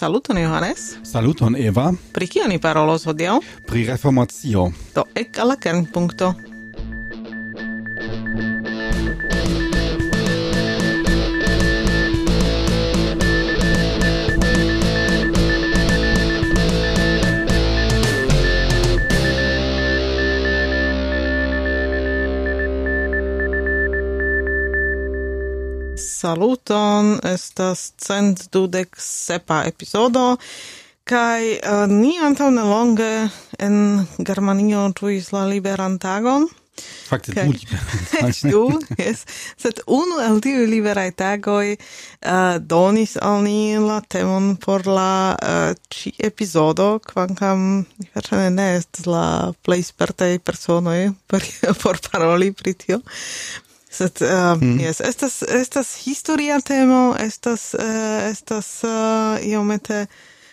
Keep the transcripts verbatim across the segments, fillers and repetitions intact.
Saluton Johannes. Saluton Eva. Pri kio ni parolos hodiaŭ? Pri reformacio. Do ek al la kernpunkto. Saluton, estas cent dudek sepa epizodo, kai uh, ni antaŭ nelonge en Germanio ĝuis la liberan tagon. Fakte Kai- du liberan Du, yes. Sed unu el tiuj liberaj tagoj uh, donis al ni la temon por la uh, ĉi epizodo, kvankam mi verŝajne ne estas la plej spertaj personoj por, por paroli pri tio. Sed, uh, mm. yes, estas, estas historia temo, estas, uh, estas uh, iomete,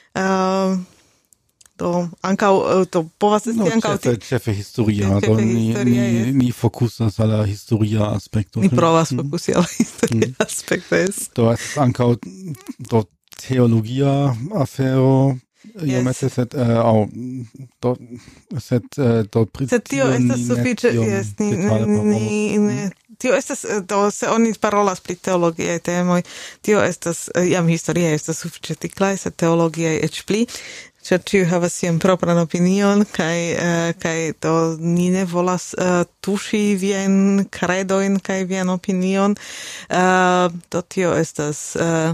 uh, do, ancau, uh, do, povas esti No, ancau... ĉefe, ĉefe historia, Ĉefe do ni, historia, ni, yes. ni fokusas al la historia aspekto. Ni provas Mm. fokusi al la historia Mm. aspekto, yes. Do estas ankaŭ do teologia afero iomete, sed uh, au, do, sed uh, do pri Sed tio tio estas ni ne sufiĉe, tiom yes, ni, detale ni, parolos. ni, ni, tio estas, eh, do, se oni parolas pri teologiaj temoj, tio estas, eh, jam historia estas sufiĉe tiklaj, sed teologiaj eĉ pli, ĉar ĉiu havas sian propran opinion, kaj, uh, kaj do ni ne volas uh, tuŝi viajn kredojn kaj vian opinion, uh, do tio estas uh,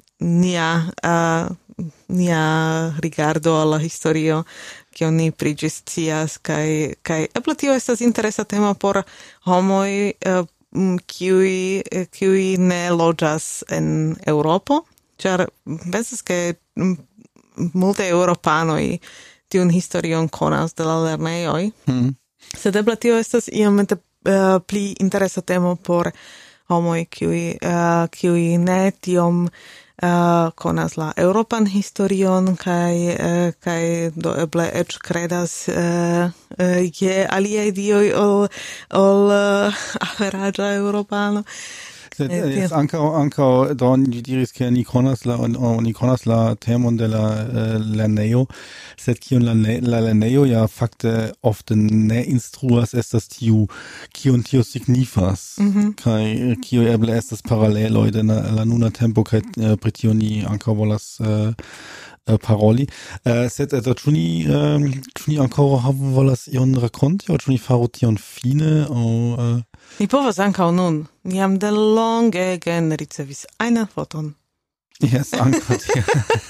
nia uh, nia rigardo al la historio, kion ni pri ĝi scias, kaj kaj eble tio estas interesa tema por homoj uh, kiuj kiuj ne loĝas en Eŭropo, ĉar pensas ke mm, multe eŭropanoj tiun historion konas de la lernejoj. Mm. Sed eble tio estas iomete uh, pli interesa temo por homoj kiuj uh, kiuj ne tiom uh, konas la Eŭropan historion kaj uh, kaj do eble eĉ kredas uh, uh, je aliaj dioj ol ol uh, averaĝa eŭropano. Sed Eh, eh, tio. es ankaŭ ankaŭ do ni diris ke ni konas la on- oni konas la temon de la uh, lernejo, sed kiun la, ne- la lernejo ja fakte ofte ne instruas estas tiu kiun tio signifas kaj eh, kio eble estas paraleloj de la, la nuna tempo kaj uh, pri tio ni ankaŭ volas uh, uh, paroli. Uh, sed also ĉu ni um, ĉu ni ankoraŭ havu volas ion rakonti aŭ ĉu ni faru tion fine aŭ uh, Ni povas ankaŭ nun. Ni jam de longege ne ricevis ajnan foton. yes, ankaŭ tio.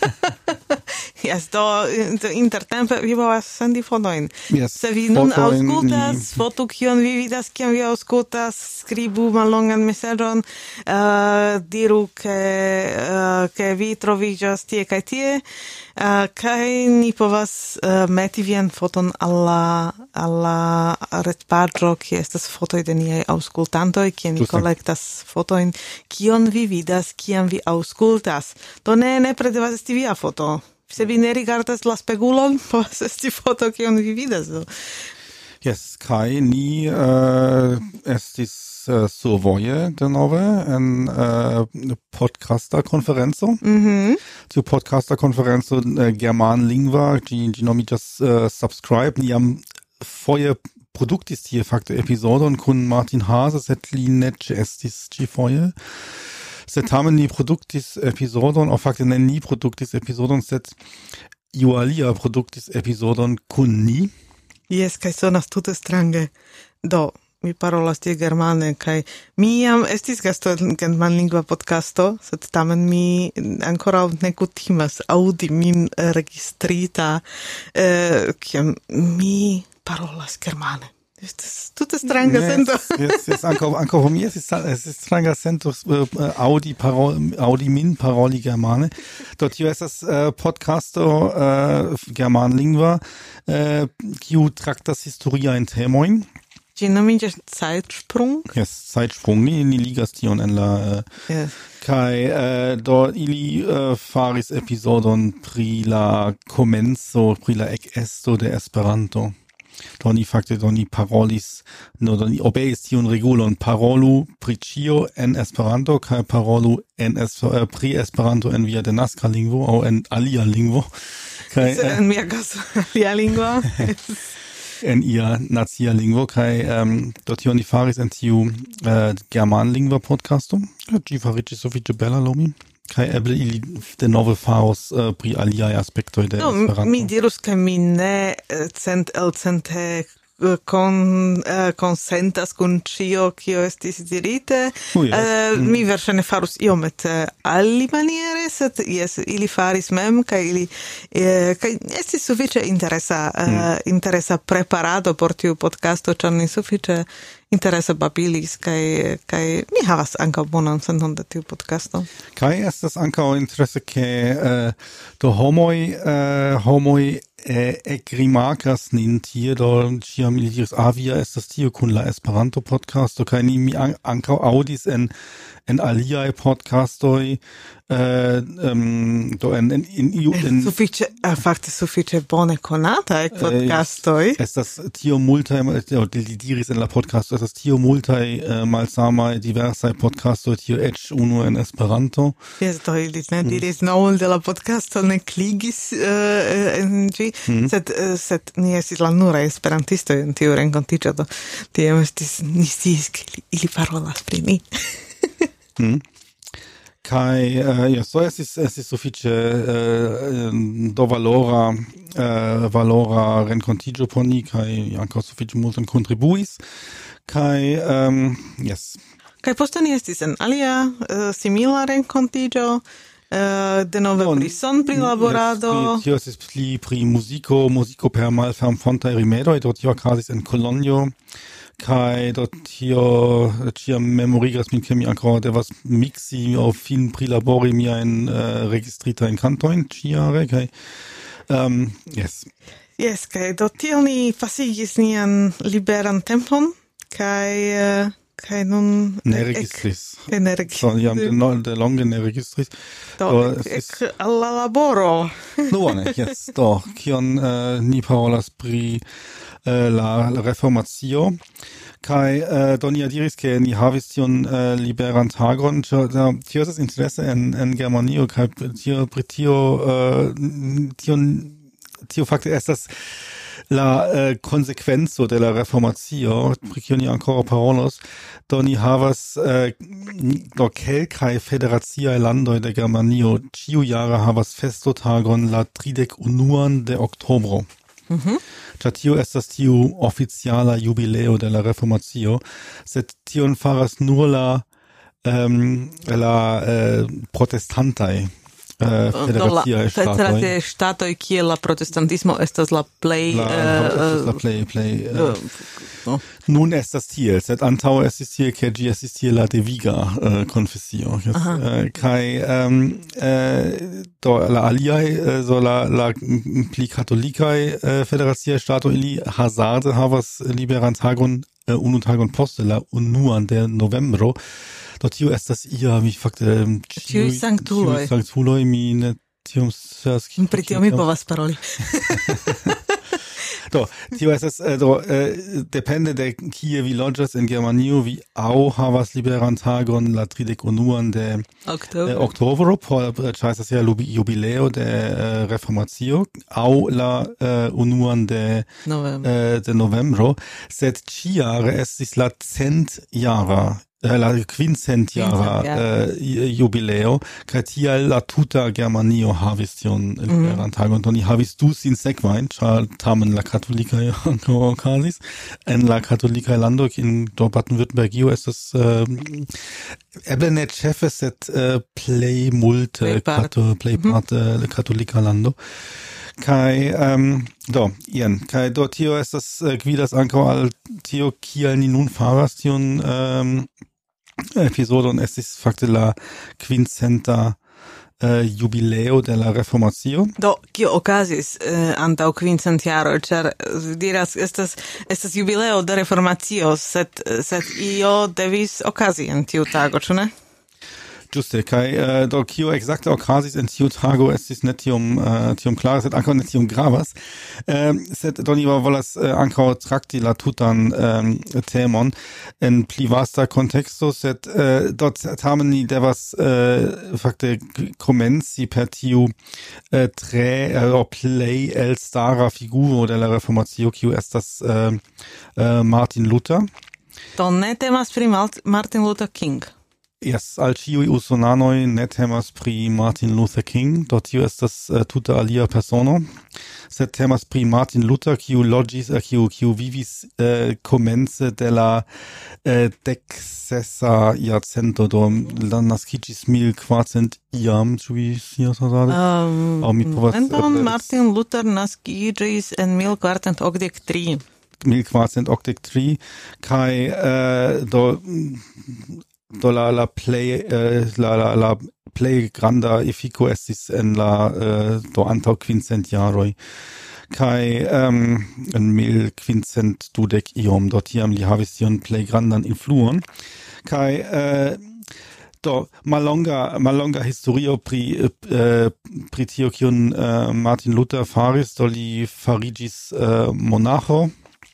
Yes, do, do intertempe vi povas sendi fotojn. Yes, Se vi nun fotojn aŭskultas, ni- fotu kion vi vidas, kion vi aŭskultas, skribu mallongan mesaĝon, uh, diru ke uh, ke vi troviĝas tie kaj tie, uh, kaj ni povas uh, meti vian foton al la al la retpaĝo, kie estas fotoj de niaj aŭskultantoj, kie ni Ĝuste. kolektas fotojn, kion vi vidas, kiam vi aŭskultas. Do ne nepre devas esti via foto. Se vi ne rigardas la spegulon, povas esti foto kion vi vidas. do. Yes, kai ni uh, estis uh, survoje denove en uh, podcasta konferenco. Mhm. Tiu podcasta konferenco uh, german lingva, ĝi ĝi nomiĝas uh, Subscribe. Ni jam foje produktis tie fakte epizodon kun Martin Hase, sed li ne ĉeestis ĉi-foje. Sed tamen ni produktis epizodon, aŭ fakte ne ni produktis epizodon, sed iu alia produktis epizodon kun ni. Jes, kaj sonas tute strange. Do, mi parolas tie germane, kaj mi jam estis gasto en germanlingva podcasto, sed tamen mi ankoraŭ ne kutimas aŭdi min registrita, eh, kiam mi parolas germane. Estas tute stranga sento. Yes, yes, ankaŭ ankaŭ por mi estis estis stranga sento uh, aŭdi parol aŭdi min paroli germane. Do tio estas uh, podcasto uh, germanlingva, uh, kiu traktas historiajn temojn. Ĝi nomiĝas Zeitsprung. Yes, Zeitsprung, ni, ni ligas tion en la uh, Yes. kaj uh, do ili uh, faris epizodon pri la komenco, pri la ekesto de Esperanto. do ni fakte do ni parolis no do ni obeis tiun regulon parolu pri ĉio en Esperanto kaj parolu en uh, pri Esperanto en via denaska lingvo aŭ en alia lingvo kaj uh, en mia caso alia lingvo en ia nacia lingvo kaj um, do tio ni faris en tiu uh, germanlingva podcasto ĝi fariĝis sufiĉe bela lomi kaj eble ili denove faros uh, pri aliaj aspektoj de no, Esperanto. Mi dirus ke mi ne cent el cente con uh, consentas kun ĉio kio estis dirite. Oh, yes. uh, mm. Mi verŝajne farus iomete alimaniere, sed jes, ili faris mem kaj ili uh, kaj estis sufiĉe interesa uh, mm. interesa preparado por tiu podcasto, ĉar ni sufiĉe interesa babilis kaj kaj mi havas ankaŭ bonan senton de tiu podcasto. Kaj estas ankaŭ interese ke uh, do homoj uh, homoj eh, ekrimarkas nin tie do ĉiam ili diris ah via estas tio kun la Esperanto podcasto kaj ni mi an, ankaŭ aŭdis en en aliaj podcastoj uh, um, do en en in iu en sufiĉe uh, fakte sufiĉe bone konataj podcastoj uh, estas tio multaj li diris en la podcasto estas tio multaj uh, malsamaj diversaj podcastoj tio eĉ unu en Esperanto. Jes, do ili ne diris nomon de la podcasto ne kligis uh, en ĝi, mm. sed uh, sed ni estis la nura esperantistoj en tiu renkontiĝo, do tiam estis ni sciis ke ili, ili parolas pri ni. mm. Kai uh, ja so es ist es ist sufiĉe uh, do valora uh, valora renkontiĝo por ni kaj ankaŭ sufiĉe multon kontribuis kai um, yes Kaj poste ni estis en alia uh, simila renkontiĝo uh, denove no, pri sonprilaborado. Yes, tio estis pli pri muziko, muziko per malfermfontaj rimedoj, do tio okazis en Kolonjo. Kai do tio ĉiam memorigas min ke mi ankaŭ devas miksi aŭ fin prilabori miajn uh, registritajn kantojn ĉiujare kaj um, yes. Yes, kaj do tiel ni pasigis nian liberan tempon kaj uh, kaj nun ne registris. Ek, ne registris. So, jam de, no, de longe ne registris. Do, do ek, ek al la laboro. No, ne, yes, do, kion uh, ni parolas pri uh, la, la reformatio. Kai uh, do ni diris ke ni havis tion uh, liberan tagon, tio estas interese en, en Germanio, kai tio pri tio uh, tion tio fakte estas la uh, consequenzo de la reformatio, pri kio ni ancora parolos, do ni havas uh, do kelkaj federaciaj landoj de Germanio ĉiujare havas festotagon la tridek unuan de oktobro. Mhm. Ĉar tio estas tiu oficiala jubileo de la reformatio, sed tion faras nur la um, la uh, protestantaj Uh, federaciaj ŝtatoj. Federaciaj ŝtatoj kie la protestantismo estas la plej la, uh, la plej plej uh, no. Nun estas tiel, sed antaŭe estis tiel ke ĝi estis tiel la deviga uh, konfesio. Yes. Uh, kaj um, uh, do la aliaj uh, so la la pli katolikaj uh, federaciaj ŝtatoj ili hazarde havas liberan tagon uh, unu tagon poste la unuan de novembro. Do tio estas ia mi fakte tiu sanktuloj. Sanktuloj mi ne tiom sas. Pri tio mi povas paroli. Do, tio estas do depende de kie vi loĝas en Germanio, vi aŭ havas liberan tagon la tridek unuan de oktobro, oktobro por ĉar estas ja jubileo de uh, reformatio, aŭ la uh, unuan de novembro. Uh, de novembro, sed ĉiujare estis la centjara la quincentiara uh, jubileo, kaj tial la tuta Germanio havis tion liberan tagon, do ni havis du sin sekvajn, ĉar tamen la katolikaj ankaŭ okazis. En la katolikaj lando, in do Baden-Württembergio estas uh, eble ne ĉefe, sed uh, plej multe kato, plej parte mm-hmm. katolika lando. Kai um, do jen kai do tio estas uh, gvidas ankaŭ al tio kiel ni nun faras tion um, episodon estis fakte la quincenta uh, jubileo de la reformatio. Do kio okazis uh, antaŭ quincent jaroj, ĉar diras estas estas jubileo de reformatio, sed sed io devis okazi en tiu tago, ĉu ne? Giuste, kai uh, do kio exacte okazis en tiu tago estis ne tiom uh, tiom klare, sed ankaŭ ne tiom gravas. Um, sed do ni volas uh, ankaŭ trakti la tutan um, temon en pli vasta konteksto, sed uh, dort tamen ni devas uh, fakte komenci per tiu uh, tre uh, plej elstara figuro de la reformacio, kiu estas uh, uh, Martin Luther. Do ne temas pri Martin Luther King. Yes, al ciui usonanoi ne temas pri Martin Luther King, do tio estas uh, tuta alia persono, sed temas pri Martin Luther, kiu logis, uh, kiu, kiu vivis uh, komence de la uh, deksesa iarcento, do la naskigis mil kvarcent iam, ĉu vi scias hazarde? Um, Momenton, Martin Luther naskigis en mil kvarcent okdek tri. mil kvarcent okdek tri, kai uh, do do la la play uh, la la la play granda effico estis en la uh, do antau quincent jaroi kai um, en mil quincent dudek iom do tiam li havis tion play grandan influon kai uh, do malonga malonga historio pri uh, pri tio kiun uh, Martin Luther faris, do li farigis uh, monacho,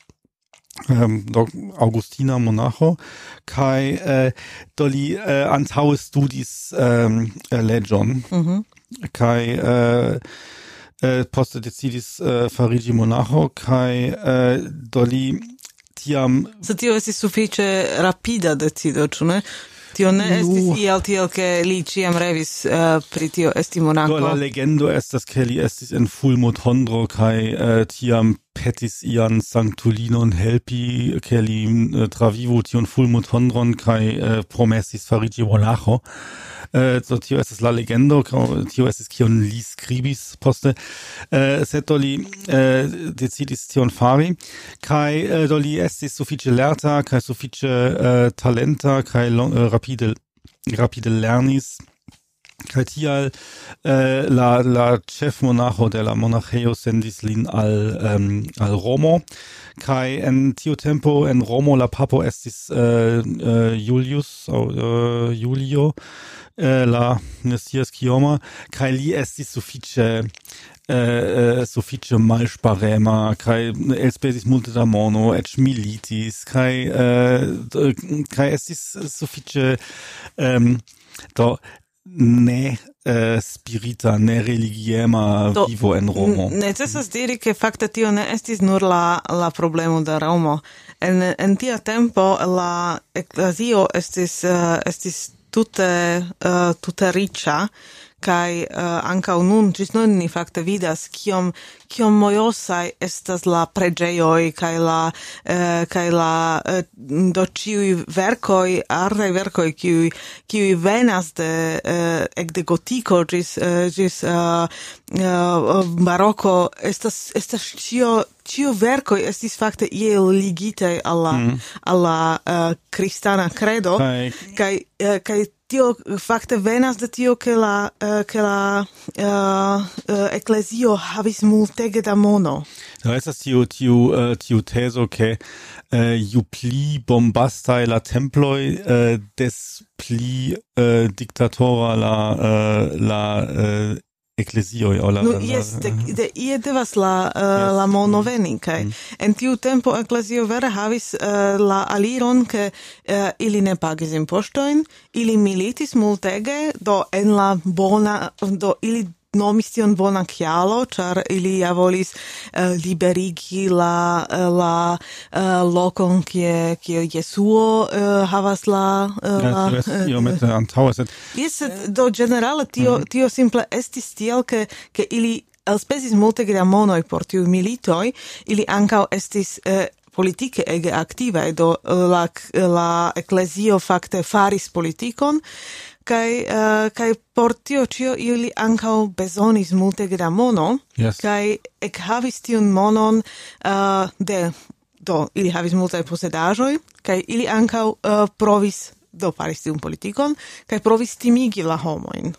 Um, do Augustina monacho, kai uh, do li uh, antaŭe studis um, leĝon, mm-hmm. kai uh, uh, poste decidis uh, farigi monacho, kai uh, do li tiam... So tio estis sufiĉe rapida decido, ĉu ne? Tio ne estis iel tiel, ke li ĉiam revis uh, pri tio esti monaco. Do la legendo estas, ke li estis en fulmotondro, kai uh, tiam petis ian sanctulinon helpi, ke li uh, travivu tion fulmotondron, kai uh, promesis farigi monacho. Uh, so tio estas la legendo, tio estis kion li skribis poste, uh, sed do li uh, decidis tion fari, kai uh, do li estis sufiĉe lerta, kai sufiĉe uh, talenta, kai long, uh, rapide rapide lernis, kai tial uh, la la chef monacho de la monaĥejo sendis lin al um, al Romo, kai en tiu tempo en Romo la papo estis uh, uh, Julius aŭ uh, Julio, uh, la Messias kioma, kai li estis sufiĉe Uh, uh, sufiĉe malŝparema, kaj elspesis multe da mono, eĉ militis, kaj uh, kaj estis sufiĉe um, do ne uh, spirita, ne religiema do, vivo en Romo. Necesas diri, ke fakte tio ne estis nur la, la problemo de Romo. En, en tia tempo la eklezio estis, uh, estis tute, uh, tute riĉa, kai uh, ankaŭ nun ĝis nun ni fakte vidas kiom kiom mojosaj estas la preĝejoj kaj la uh, kaj la uh, do ĉiuj verkoj, artaj verkoj, kiuj kiuj venas de uh, ekde gotiko ĝis uh, ĝis uh, uh, baroko, estas estas ĉio ĉio verkoj estis fakte iel ligitaj al la mm. al la uh, kristana credo kaj uh, kaj tio fakte venas de tio ke la uh, ke la uh, uh, eklezio havis multege da mono. Da estas tiu tiu uh, tiu tezo ke uh, ju pli bombastaj la temploj, uh, des pli uh, diktatora la uh, la uh, eklezio o la, no, la yes, de, de ie devas la uh, yes. la mono veni, kaj mm. en tiu tempo eklezio vere havis uh, la aliron ke uh, ili ne pagis impostojn, ili militis multege, do en la bona, do ili nomis tion bona kialo, ĉar ili ja volis uh, liberigi la uh, la uh, lokon kie kie Jesuo uh, havas la uh, ja, la io mette antaŭe, sed yes, do generale tio mm. tio simple estis tiel ke ke ili elspesis multege da monoj por tiu militoj, ili ankaŭ estis uh, politike ege aktive, do la la eklezio fakte faris politikon, kai uh, kai por tio ĉio ili ankaŭ bezonis multege da mono, yes. Kai ekhavis tiun monon uh, de do ili havis multaj posedaĵoj, kaj ili ankaŭ uh, provis do faris tiun politikon, kaj provis timigi la homojn.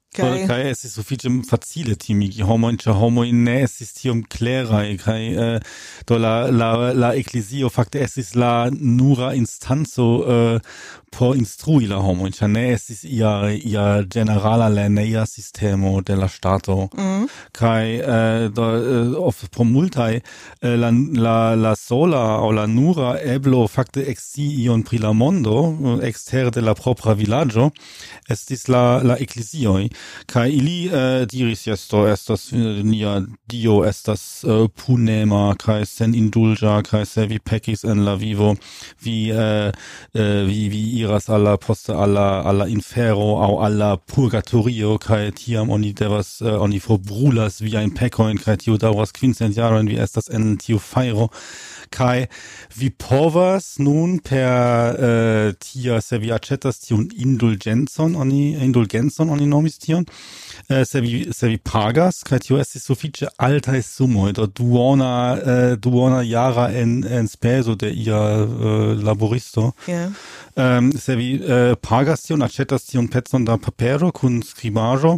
Kai, kai estis sufiĉe facile timigi homojn, ĉar homoj ne estis tiom kleraj, kaj eh, do la la la eklezio fakte estis la nura instanco eh, por instrui la homojn, ĉar ne estis ia ia generala lerneja sistemo de la ŝtato. Mm. Kaj eh, do eh, of por multaj eh, la la la sola aŭ la nura eblo fakte ekscii ion pri la mondo ekstere de la propra vilaĝo estis la la eklezioj. Kai ili uh, diris jesto estas uh, nia dio estas uh, punema kai sen indulga kai se vi pekis en la vivo vi uh, uh, vi vi iras alla poste alla alla infero au alla purgatorio kai tiam oni devas uh, oni forbrulas vi ein pekoin kai tiu dauras quincent jaron vi estas en tiu fajro kai vi povas nun per uh, tia se vi aĉetas tiun indulgencon oni indulgencon oni nomis tion Uh, se vi se vi pagas kaj tio estis sufiĉe altaj sumoj do duona uh, duona jara en en speso de ia uh, laboristo. Yeah. Um, se vi uh, pagas tion aĉetas tion pecon da papero kun skribaĵo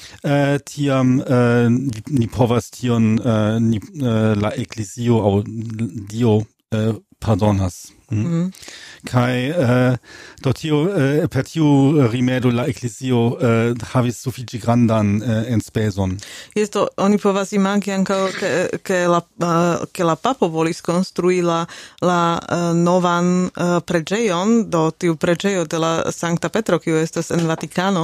uh, tiam uh, ni povas tion uh, ni, uh, la eklezio aŭ dio uh, pardonas. Mm. Mm. Kai uh, do tio uh, per tiu rimedo la eklezio uh, havis sufiĉe grandan uh, enspeson. Jesto oni povas imagi ankaŭ ke, ke la uh, ke la papo volis konstrui la la uh, novan uh, preĝejon, do tiu preĝejo de la Sankta Petro kiu estas en Vatikano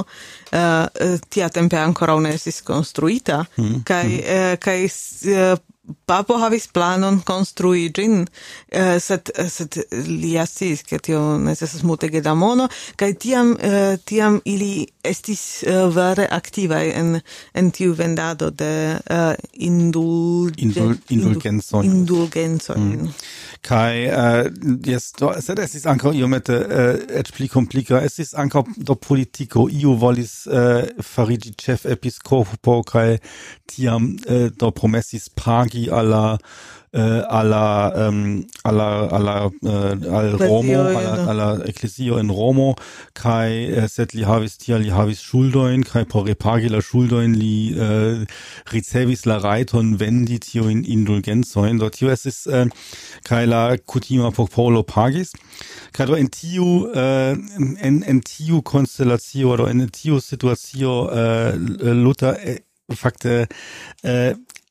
uh, tiatempe ankoraŭ ne estis konstruita. Mm. Kaj mm. uh, kaj uh, papo havis planon konstrui ĝin, uh, sed sed li sciis ke tio necesas multege da mono, kaj tiam uh, tiam ili estis uh, vere aktivaj en en tiu vendado de uh, indul Indul indulgencoj. Indulgencoj. Mm. Kaj uh, jes do sed estis ankaŭ iomete uh, eĉ pli komplika, estis ankaŭ do politiko, iu volis uh, fariĝi ĉefepiskopo kaj tiam uh, do promesis pagi alla uh, alla um, alla alla uh, al Romo alla, alla eklezio en Romo kai uh, sed li havis tia li havis ŝuldojn kai por repagi la ŝuldojn li uh, ricevis la rajton vendi tiujn indulgencojn do tio estis uh, kai la kutima popolo pagis kai do en tiu uh, en en tiu konstelacio do en tiu situacio uh, Luther uh, fakte uh,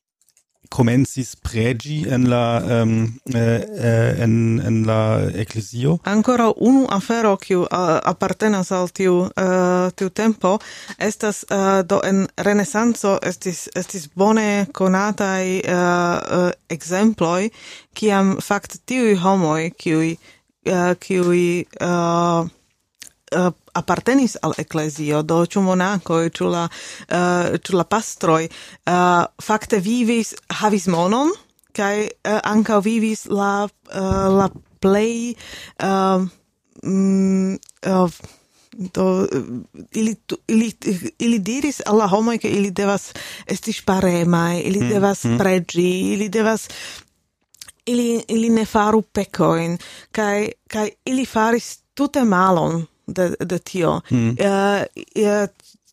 komencis pregi en la um, eh, en en la eklezio. Ancora unu afero kiu uh, apartenas al tiu uh, tiu tempo estas uh, do en renesanco estis estis bone konataj uh, uh, ekzemploj kiam fakte tiuj homoj kiuj uh, kiuj uh, uh, apartenis al eklezio, do ĉu monakoj, ĉu la uh, ĉu la pastroj uh, fakte vivis, havis monon, kaj uh, ankaŭ vivis la uh, la plej uh, mm, uh, do ili, ili, ili diris al la homoj, ke ili devas esti ŝparemaj, ili mm, devas mm. preĝi, ili devas ili, ili ne faru pekojn, kaj kaj ili faris tute malon de de tio. Mm. Uh, uh,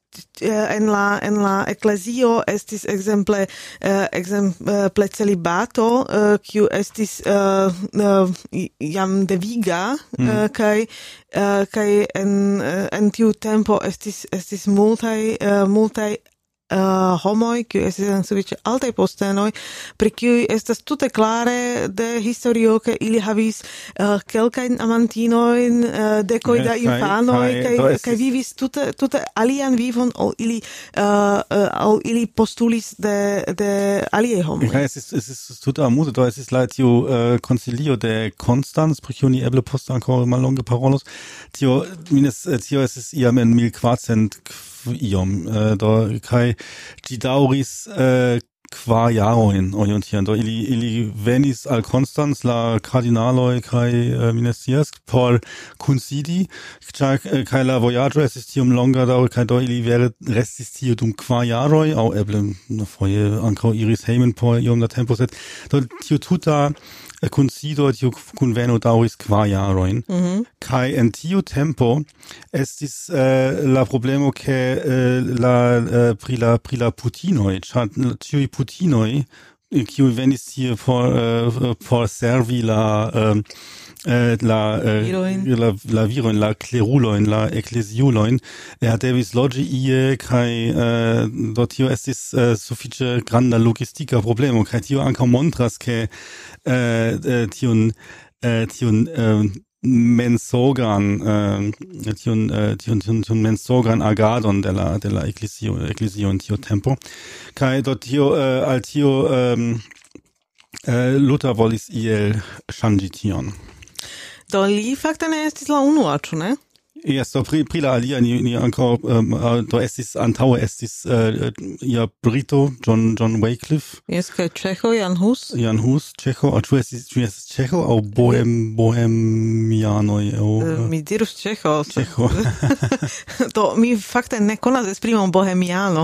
en la en la eklezio estis ekzemple uh, ekzemple celibato uh, kiu estis uh, uh, jam deviga mm. uh, kaj uh, kaj en uh, en tiu tempo estis estis multaj uh, multaj Uh, homoj, kiuj estis en sufiĉe altaj postenoj, pri kiuj estas tute klare de historio, ke ili havis uh, kelkajn amantinojn, uh, dekoj da infanoj, kaj kaj vivis tute tute alian vivon, ol ili uh, uh, ol ili postulis de de aliaj homoj. Ja, es ist es ist tute amuze, do estis la tiu uh, concilio de Konstanz, pri kiu ni eble poste ankaŭ mallonge parolos. Tio minus tio estis iam en mil kvarcent iom uh, do kai gi dauris uh, kvar jarojn orientieren do ili ili venis al Konstanz la kardinaloj kaj uh, ministerias por kunsidi kaj la vojaĝo estis tiom longa daŭre kaj do ili vere restis tie dum kvar jaroj aŭ eble foje ankaŭ iris hejmen por iom da tempo sed do tiu tuta kunsido tiu kunveno daŭris kvar jarojn. Mhm. Kaj en tiu tempo estis uh, la problemo ke uh, la uh, pri la pri la putinoj, ĉar tiuj putinoj kiu venis tie por uh, por servi la uh, uh, la uh, Viroin. la la viroin, la kleruloin, la eklesiuloin, er devis loĝi ie kaj uh, do tio estis uh, sufiĉe granda logistika problemo kaj tio ankaŭ montras ke uh, uh, tiun uh, tiun uh, mensogan uh, tion uh, tion tion tion mensogan agadon de la de la eklezio eklezio in tio tempo kai dort tio uh, al tio um, uh, Luther volis iel ŝanĝi tion. Do li fakte ne estis la unua, ĉu ne? Yes, do pri, pri la alia ni, ni ankaŭ um, do estis antaŭe estis uh, ja Brito John John Wycliffe. Jes, kaj Ĉeĥo Jan Hus. Jan Hus, Ĉeĥo, aŭ ĉu estis ĉu estis Ĉeĥo aŭ bohem bohemianoj aŭ Uh, mi dirus Ĉeĥo. Ĉeĥo. Do mi fakte ne konas esprimon bohemiano.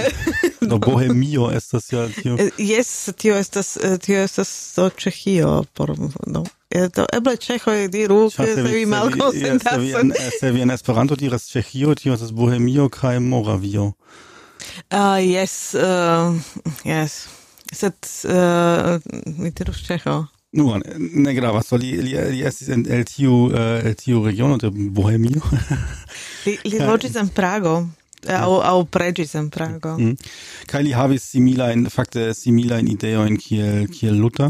Do Bohemio estas ja tio. Eh, Jes, tio estas eh, tio estas do Ĉeĥio por do. Eh, Do eble Ĉeĥoj diru, ke se vi malkonsentas. Se vi en, se vi en Esperanto diras Ĉeĥio, tio estas Bohemio kaj Moravio. Ah, yes, uh, yes. Sed uh, mi dirus Ĉeĥo. Nu, ne gravas, li, li, li estis en el tiu, uh, el tiu regiono de Bohemio. Li, li loĝis en Prago. Au au preĝis en Prago. Mm. Kaj li havis similajn, fakte similajn ideojn kiel kiel Luther.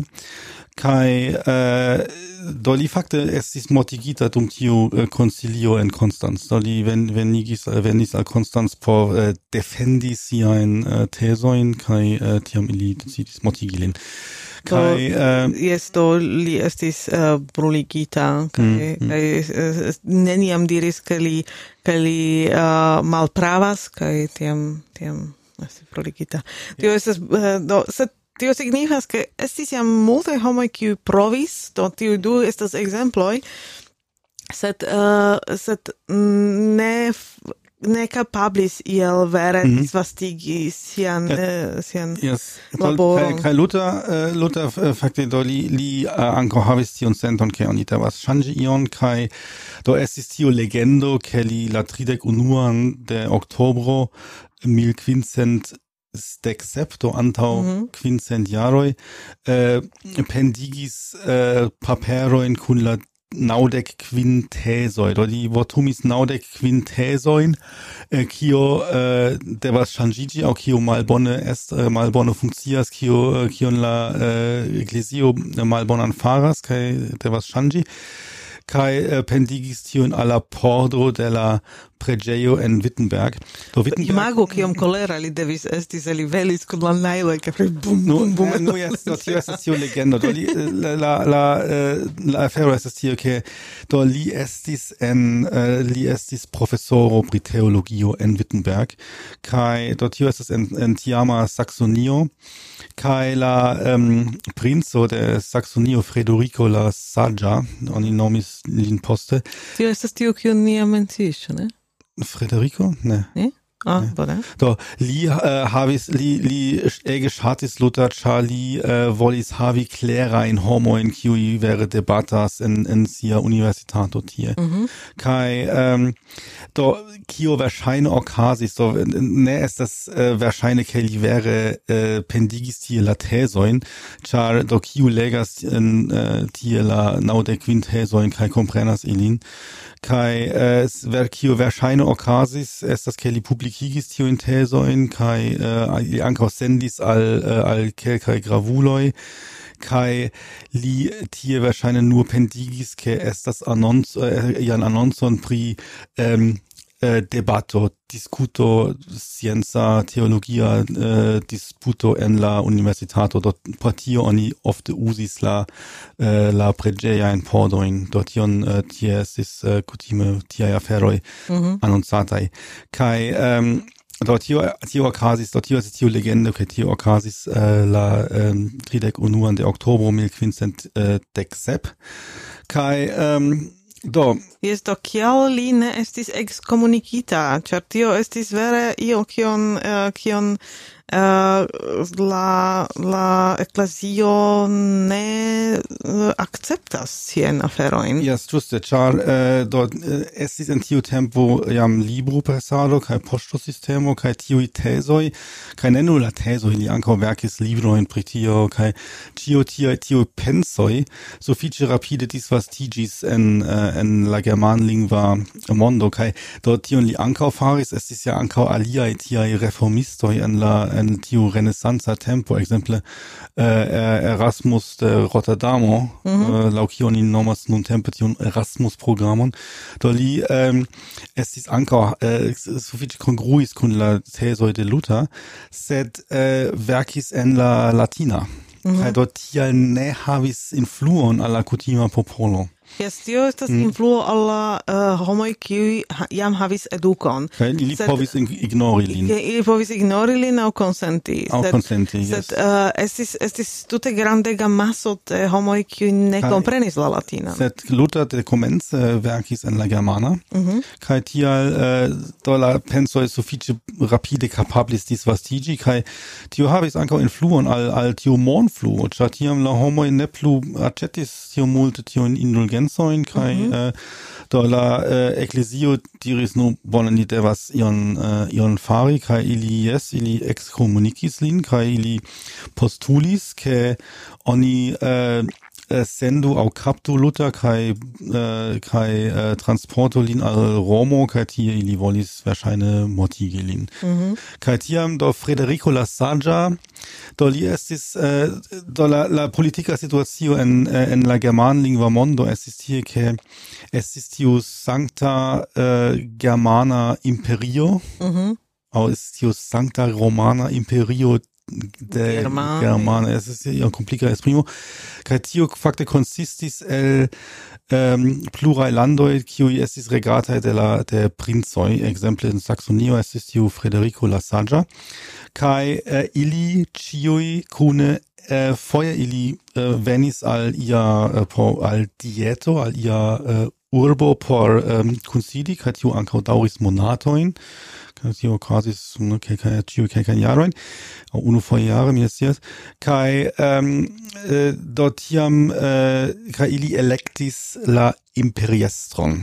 Kai uh, do li fakte estis mortigita dum tiu uh, concilio en Konstanz. Do li ven, venigis, uh, venis al Konstanz por uh, defendi siajn uh, tesojn kai uh, tiam ili decidis mortigi lin. Kai uh, Jes, do li estis uh, bruligita kaj Mm, kaj, uh, neniam diris ke li ke li uh, malpravas kaj tiam tiam estis bruligita. Tio estas uh, do sed tio signifas ke estis jam multe homoj kiuj provis, do tiu du estas ekzemploj, sed uh, sed ne ne kapablis iel vere Mhm. disvastigi sian eh, sian yes, laboron. kai, kai Luther uh, Luther uh, fakte do li li uh, ankaŭ havis tiun senton ke oni devas ŝanĝi ion kaj do estis tiu legendo ke li la tridek unuan de oktobro mil kvincent dek sep do antaŭ Mhm. kvincent jaroj uh, pendigis uh, paperojn kun la naŭdek kvin tezoj. Do li votumis naŭdek kvin tezojn, eh, kio eh, devas ŝanĝiĝi aŭ kio malbone est eh, malbone funkcias, kio eh, kion la eh, eklezio malbonan faras kaj devas ŝanĝi. Kaj eh, pendigis tion al la pordo de la preĝejo en Wittenberg. Do Wittenberg Imagu kiom kolera li devis esti se li velis kun la najloj kaj fari bum Nu, bum bum. eh, nu jes, do tio estas tiu legendo. Do li, la, la, la, eh, la afero estas tio, ke do li estis en, eh, li estis profesoro pri teologio en Wittenberg, kaj do tio estas en, en tiama Saksonio, kaj la um, princo de Saksonio Frederico la Saĝa, oni nomis lin poste. Tio estas tio kiun ni jam menciis, ĉu ne? Frederico? Ne. Ne? Ah, bone. Do li uh, havis li li ege ŝatis Luther, ĉar li uh, volis havi klerajn homojn, kiuj vere debatas en en sia universitato tie. Mhm. Kaj um, do kio verŝajne okazis, do ne estas uh, verŝajne ke li vere uh, pendigis tie la tezojn, ĉar do kiu legas en uh, tie la naŭdek kvin tezojn kaj komprenas ilin. Kaj uh, ver kio verŝajne okazis estas ke li publikigis tiujn tezojn kaj uh, li ankaŭ sendis al uh, al kelkaj gravuloj kaj li tie verŝajne nur pendigis ke estas anonco uh, ian anoncon pri um, uh, debato, diskuto, scienca, teologia uh, disputo en la universitato. Do por tio oni ofte uzis la uh, la preĝejajn pordojn. Do tion uh, tie estis uh, kutime tiaj aferoj Mhm. anoncataj. Kaj um, do tio tio okazis, do tio estis tiu legendo, ke tio okazis uh, la um, tridek unuan de oktobro mil kvincent dek sep. Kaj um, do Jes, do kial li ne estis ekskomunikita, ĉar tio estis vere io kion uh, kion uh, la, la ecclesio ne uh, acceptas tien aferoin. Yes, giuste, char uh, do uh, estis en tiu tempo jam libro presado kaj poŝtosistemo kaj tiuj tezoj kaj ne nur la tezoj, li ankaŭ verkis librojn pri tio kaj ĉio tio tio pensoj sufiĉe rapide disvastiĝis en uh, en la germanlingva mondo kaj do tion li ankaŭ faris, estis ja ankaŭ aliaj tiaj reformistoj en la en tiu renesanca tempo, ekzemple uh, Erasmus de Rotterdamo, mm-hmm. uh, laŭ kio oni nomas nuntempe tiun Erasmus-programon, do li um, estis ankaŭ uh, sufiĉe kongruis kun la tezoj de Luther, sed uh, verkis en la latina. Mm-hmm. Kaj do tial ne havis influon al la kutima popolo. Yes, tio estas mm. influo al la uh, homoj kiuj ha, jam havis edukon. Kaj ili sed, povis ignori lin. Ili povis ignori lin aŭ konsenti. Aŭ konsenti, sed, yes. Sed uh, estis, estis tute grandega maso de homoj kiuj ne kaj, komprenis la latinan. Sed Luther de komence verkis en la germana, mm-hmm. kaj tial uh, do la pensoj sufiĉe rapide kapablis disvastiĝi, kaj tio havis ankaŭ influon al, al tiu monfluo, ĉar tiam la homoj ne plu aĉetis tiom multe tiujn indulgencojn kai mm-hmm. uh, do la uh, ecclesio diris nu bone ni devas ion uh, ion fari kai ili yes ili excommunicis lin kai ili postulis ke oni uh, sendu au captu Luther kai uh, kai uh, transporto lin al Romo kai tie ili volis verŝajne mortigi lin. Mm-hmm. Kai tiam do Federico La Saggia do li estis uh, do la, la politika situacio en en la germanlingva mondo estis tie ke estis tiu Sancta uh, Germana Imperio, mm-hmm. au estis tiu Sancta Romana Imperio de Germane. Germane, es ist ja komplika esprimo. Kaj tio fakte konsistis el um, pluraj landoj kiuj estis regataj de la de princoj, ekzemple en Saksonio estis tiu Federico La Saggia, kaj uh, ili ĉiuj kune uh, foje ili uh, venis al ia uh, por al dieto, al ia uh, urbo por um, konsili, kaj tio ankaŭ daŭris monatojn. Tio okazis ne kelkaj ĉiuj kelkajn jarojn, aŭ unu foje mi scias, kaj um, uh, do tiam uh, kaj ili elektis la imperiestron.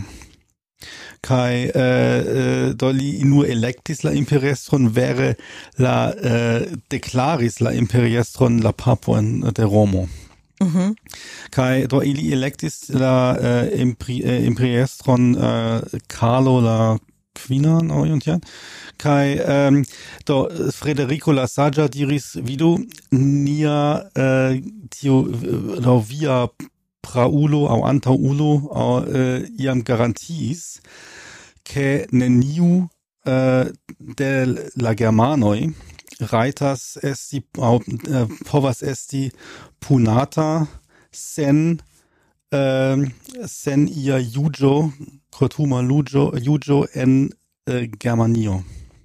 Kaj uh, uh, do li nur elektis la imperiestron, vere la uh, deklaris la imperiestron la papo en de Romo. Mhm. Kai do ili elektis la uh, impri, uh, imperiestron uh, Carlo la Quinan orientieren. Kai ähm, do Federico La Saggia diris vidu nia äh, tio do via praulo au antaulo au äh, iam garantis ke neniu äh, de la germanoi raitas esti au äh, povas esti punata sen äh, sen ia juĝo Cortuma Lujo, Jujo en uh, Germanio.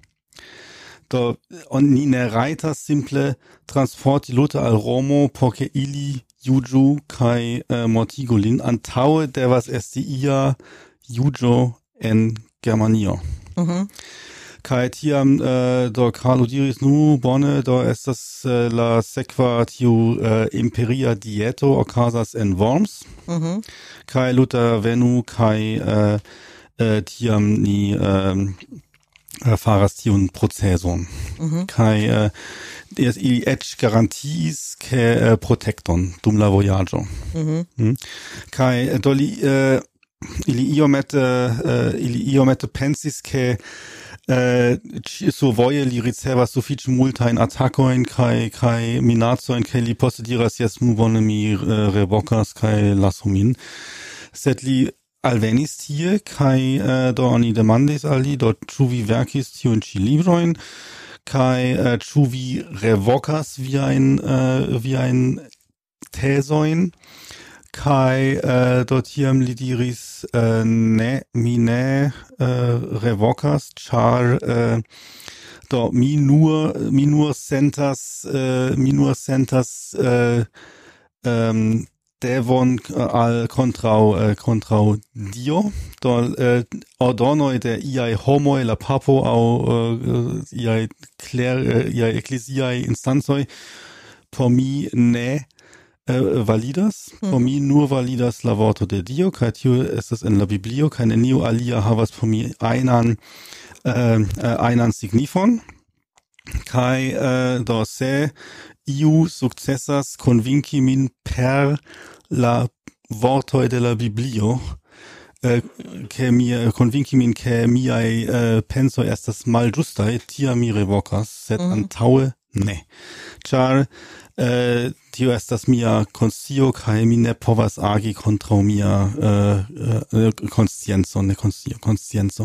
Do, on ni ne raitas simple transporti Luther al Romo, porque ili Juju kai uh, mortigolin antaue devas esti ia Jujo en Germanio. Mhm. Kai tiam uh, do Carlo diris nu bone do estas uh, la sekva tiu uh, imperia dieto okazas en Worms. Mhm. Kai Luther venu kai uh, uh, tiam ni uh, faras tiun proceson. Mhm. Kai uh, ili eĉ garantiis ke uh, protekton dum la vojaĝo. Mhm. Mm. Kai do li uh, ili iomete uh, ili iomete pensis ke Uh, so voje li ricevas sufiĉe multajn atakojn kaj kaj minacojn, ke li poste diras jes nu bone mi uh, revokas kaj lasu min. Sed li alvenis tie kaj uh, do oni demandis al li, do ĉu vi verkis tiujn ĉi librojn kaj uh, ĉu vi revokas viajn uh, viajn tezojn. Kai uh, dort tiam li diris uh, ne mi ne uh, revokas char uh, do mi nur mi nur sentas uh, mi nur sentas uh, um, devon al contrau uh, contrau Dio, do uh, ordonoi de iai homoi la papo au uh, iai cler uh, iai ecclesiae instansoi por mi ne uh, validas, mm. por mi nur validas la vorto de Dio, kai tio estas en la Biblio, kai neniu alia havas por mi einan uh, uh, einan signifon, kai uh, do se iu successas convinci min per la vortoi de la Biblio, eh, che mi convinci min che miai eh, penso estas mal giustai, tia mi revocas, sed mm. antaue ne. Char eh, tio estas mia conscio, kai mi ne povas agi contra mia eh, eh, conscienzo, ne conscio, conscienzo.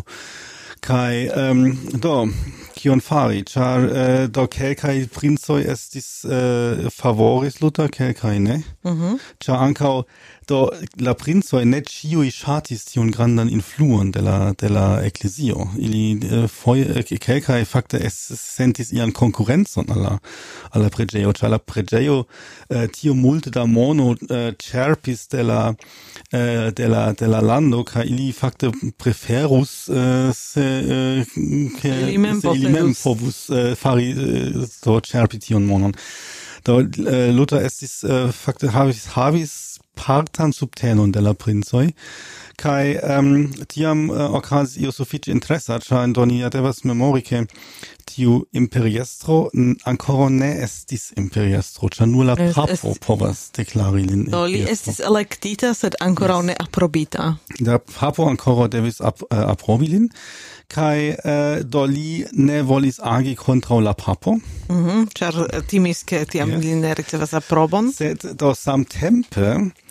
Kai um, do kion fari, char uh, do kelkai princoi estis uh, favoris Luther, kelkai ne. Mhm. Char ancao do la princoi ne ciui shatis tion grandan influon de la de la ecclesio. Ili uh, foi uh, kelkai fakte es sentis ian konkurrenzon alla alla pregeo, char la pregeo uh, tio multe da mono uh, cerpis de la uh, de la de la lando, kai ili fakte preferus uh, se che ili mem povus fari do cerpi tion monon. Do Luther estis fakte havis havis partan subtenon de la princoi, kai um, tiam uh, okazis io sufiĉe interesa, ĉar doni ja devas memori ke tiu imperiestro ancora ne estis imperiestro, ĉar nur la papo povas deklari lin. Do li estis elektita, sed ancora yes. ne aprobita. La papo ancora devis ap, uh, aprobi lin, kai uh, do li ne volis agi kontraŭ la papo. Mhm, ĉar timis ke tiam yes. li ne ricevas aprobon. Sed do samtempe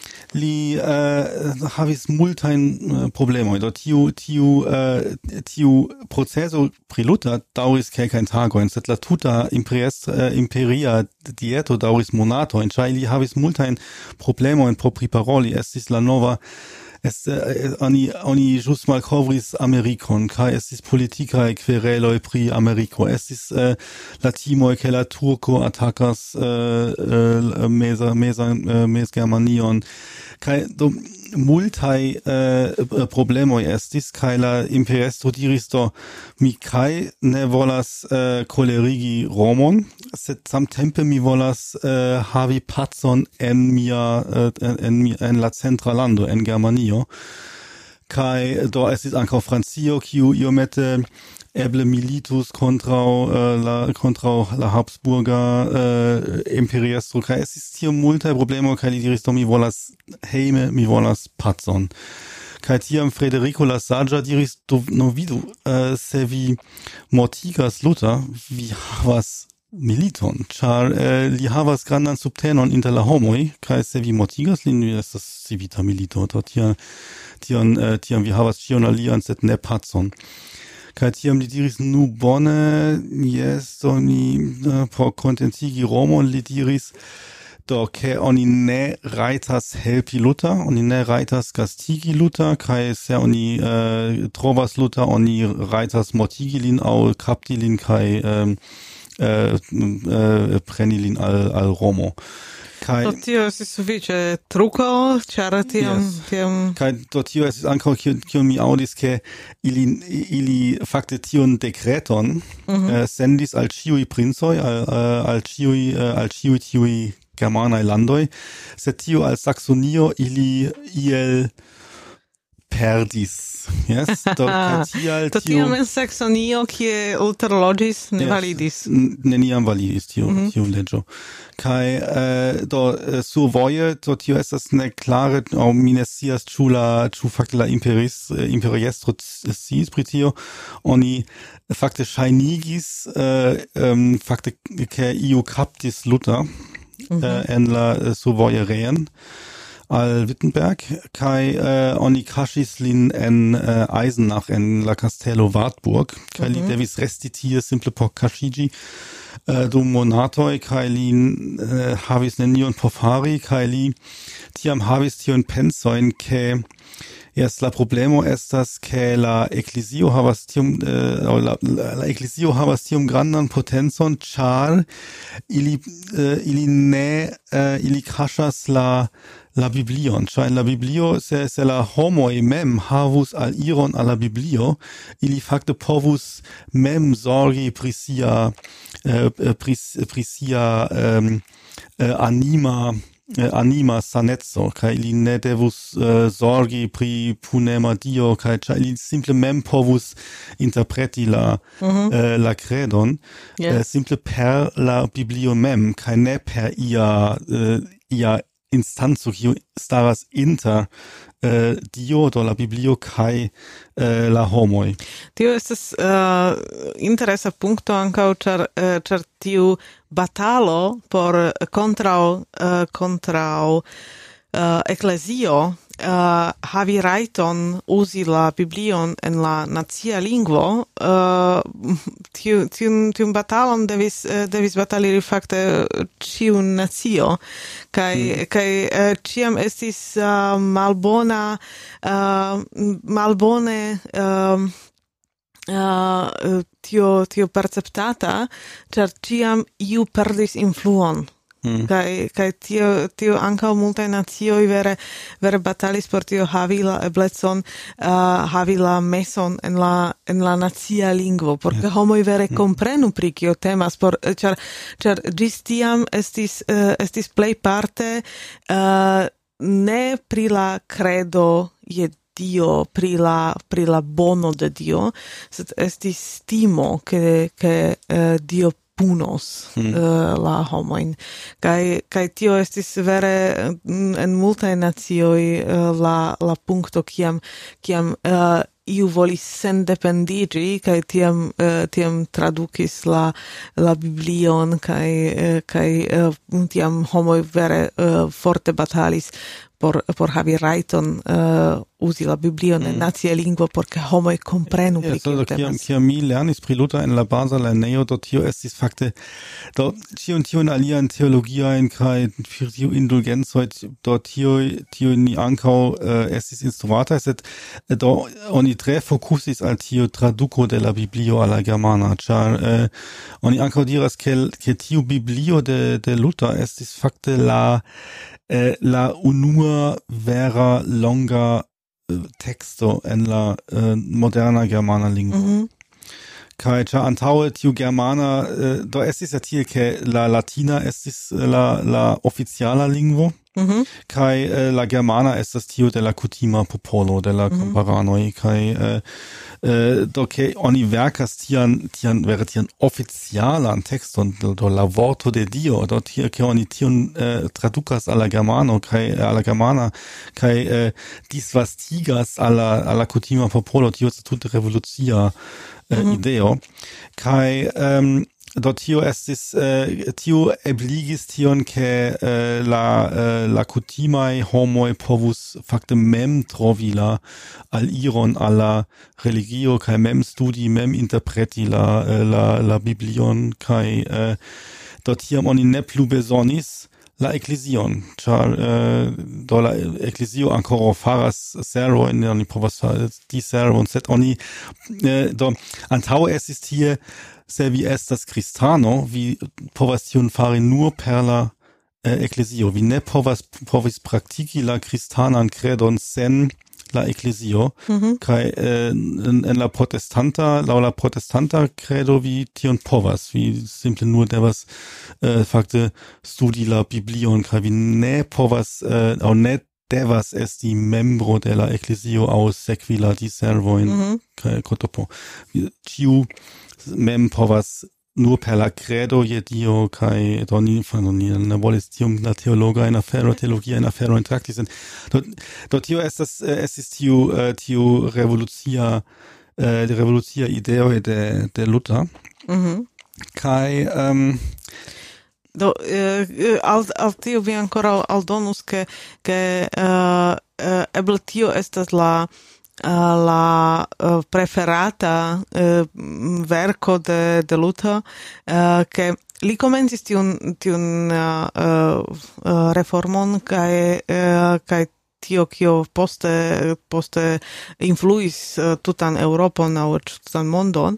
li uh, havis multajn uh, problemoj. Do tiu tiu uh, tiu proceso pri Luther daŭris kelkajn tagojn, sed la tuta imperiest, uh, imperia dieto daŭris monatojn, ĉar li havis multajn problemojn por priparoli. Estis la nova Es uh, oni oni just mal kovris Amerikon, kai estis politikae quereloj pri Ameriko. Estis uh, la timoj ke la turko atakas uh, uh, meza meza uh, mez Germanion. Kai do multaj uh, problemoj estis, kai la imperiestro diris do mi kai ne volas uh, kolerigi Romon, sed samtempe mi volas uh, havi pacon en mia uh, en, en la centra lando en Germanio. Kai do estis ankaŭ Francio, kiu iomete eble militus kontraŭ uh, la kontraŭ la Habsburga uh, imperiestro, kai estis tiom multaj problemoj, kaj li diris do mi volas hejme, mi volas pacon. Kai tiam Federico la Saĝa diris do no vidu, uh, se vi mortigas Luther, vi havas militon, ĉar uh, li havas grandan subtenon inter la homoj, kaj se vi mortigas lin, estas civita milito, do tia tion uh, tiam vi havas ĉion alian, sed ne pacon. Kaj tiam li diris, nu bone, yes, do ni uh, por kontentigi Romon li diris, do ke oni ne rajtas helpi Luther, oni ne rajtas gastigi Luther, kaj se oni uh, trovas Luther, oni rajtas mortigi lin aŭ kapti lin kaj um, uh, uh, preni lin al, al Romo. Kai do tio estis sufiĉe truko, ĉar tiam yes. tiam kai do tio estis ankaŭ kio mi aŭdis ke ili ili fakte tion dekreton mm-hmm. uh, sendis al ĉiuj princoj, al uh, al ĉiuj uh, al ĉiuj tiuj germanaj landoj, sed tio al Saksonio ili iel perdis. Yes, do tial tio tiam en Saksonio kie ultralogis ne yes, validis. Neniam validis tio mm-hmm. tio legio. Kai uh, do uh, survoje do tio estas ne klare aŭ mi ne scias ĉu la ĉu fakte la imperis uh, imperiestro sciis pri tio. Oni fakte ŝajnigis uh, um, fakte ke iu kaptis Luther mm-hmm. uh, en la uh, survoje reen al Wittenberg, kai uh, oni kaŝis lin en uh, Eisenach en la Kastelo Wartburg, kai mm-hmm. li devis resti tie simple por kaŝiĝi uh, dum monatoj, kai li uh, havis nenion por fari, kai li tiam havis tion pensojn, ke Yes, la problemo estas che la ecclesio havas tiom eh, la, la, la ecclesio havas tiom grandan potencon, char ili eh, ili ne eh, ili kaŝas la la Biblion, ĉar en la Biblio se, se la homoj mem havus al iron al la Biblio, ili fakte povus mem zorgi pri sia eh, pri, pri sia eh, eh, anima Uh, anima sanezzo, kai ili ne devus uh, zorgi pri punema Dio, kai cha ili simple mem povus interpreti la, mm-hmm. uh, la credon, yeah. uh, simple per la Biblio mem, kai ne per ia, uh, ia instanzo, kiu staras inter uh, Dio do la Biblio kai uh, la homoi. Tio estas uh, interesa punkto ankaŭ, ĉar uh, ĉar tiu batalo por kontraŭ uh, kontraŭ uh, eklezio uh, havi rajton uzi la Biblion en la nacia lingvo, uh, tiu, tiun, tiun batalon devis, uh, devis bataliri fakte ĉiu nacio, kaj mm. kaj uh, ĉiam estis uh, malbona uh, malbone uh, Uh, tio tio perceptata, ĉar ĉiam iu perdis influon. Mm. Kaj kaj tio tio ankaŭ multaj nacioj vere vere batalis por tio havi la eblecon uh, havi la meson en la en la nacia lingvo, por ke homoj vere mm. komprenu pri kio temas, por ĉar ĉar ĝis tiam estis uh, estis plejparte uh, ne pri la credo je Dio, pri la, pri la bono de Dio, sed estis stimo che, che uh, Dio punos hmm. uh, la homoin. Kai, kai tio estis vere en multaj nacioj uh, la, la punkto kiam, kiam uh, iu volis sendependigi, kai tiam, uh, tiam tradukis la, la Biblion, kai, uh, kai uh, tiam homoj vere uh, forte batalis por por havi rajton uh, uzi la Biblion en mm. nacia lingvo por ke homoj komprenu pri kio temas. Kiam mi lernis pri Luther en la baza lernejo, do tio estis fakte do tiun tiun alian teologiajn kaj tiu indulgencoj, do tio tio ni ankaŭ uh, estis instruataj, sed do oni tre fokusis al tio traduko de la Biblio al la germana, ĉar uh, oni ankaŭ diras ke ke tiu Biblio de de Luther estis fakte la Eh, la unua vera longa eh, texto en la eh, moderna germana lingvo. Mm-hmm. Kaj ĉar antaŭe tiu germana eh, do estis ja tiel ke la latina estis la la oficiala lingvo. Mm-hmm. Kaj eh, la germana estas tiu de la kutima popolo de la mm-hmm. komparanoj, kaj eh, eh, do ke oni verkas tian tian vere tian oficialan tekston do, do la vorto de Dio, do tie ke oni tion eh, tradukas al la germano kaj al la germana kaj eh, disvastigas al la al la kutima popolo, tio estas tute revolucia eh, mm-hmm. ideo. Kaj um, do tio estis uh, tio ebligis tion ke uh, la uh, la kutimaj homoj povus fakte mem trovi la al iron al la religio kaj mem studi mem interpreti la uh, la la Biblion kaj uh, do tiam oni ne plu bezonis la ecclesion, ĉar uh, do la ecclesio ankoraŭ faras servojn, oni povas fari di servon, sed oni uh, do antaŭe estis tie, se vi estas kristano, vi povas tion fari nur per la uh, ecclesio. Vi ne povas povis praktiki la kristanan kredon sen la ecclesio, mm-hmm. kaj eh, en, en la protestanta, laŭ la protestanta credo vi tion povas, vi simple nur devas eh, fakte studi la Biblion, kaj vi ne povas eh, aŭ ne devas esti membro de la ecclesio aŭ sekvi la diservojn, mm-hmm. kaj kotopo. Ĉiu mem povas nur per la credo je Dio kai doni von ni ne volis tium la teologa in afero teologia in afero in traktis do do tio estas estis tiu tiu revolucia äh, die revolucia ideo de de Luther mhm kai ähm do uh, al al tio vi ancora aldonus ke ke uh, uh, eble tio estas la la uh, preferata uh, verco de, de Luther, uh, che li komencis tiun, tiun uh, uh, reformon, kai, uh, kai tio kio poste poste influis uh, tutan Europon aŭ tutan mondon.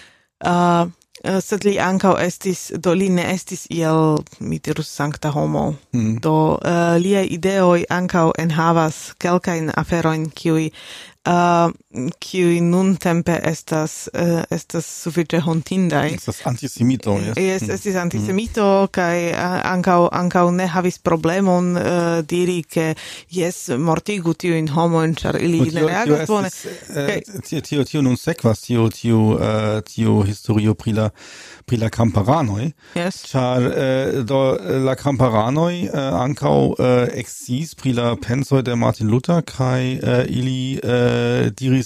Uh, sed li ankaŭ estis, do li ne estis iel, mi dirus, sankta homo. Mm. Do uh, liaj ideoj ankaŭ enhavas kelkajn aferojn, kiuj uh, kiuj nuntempe estas uh, estas sufiĉe hontindaj. Estas antisemito, jes. Jes, estis antisemito, kaj uh, ankaŭ ankaŭ ne havis problemon uh, diri ke jes, mortigu tiujn homojn, ĉar ili ne reagas bone. Tio tio tio nun sekvas tio tio uh, tio historio pri la pri la kamparanoj. Yes. Ĉar uh, do la kamparanoj uh, ankaŭ uh, eksciis pri la pensoj de Martin Luther kaj uh, ili uh, diris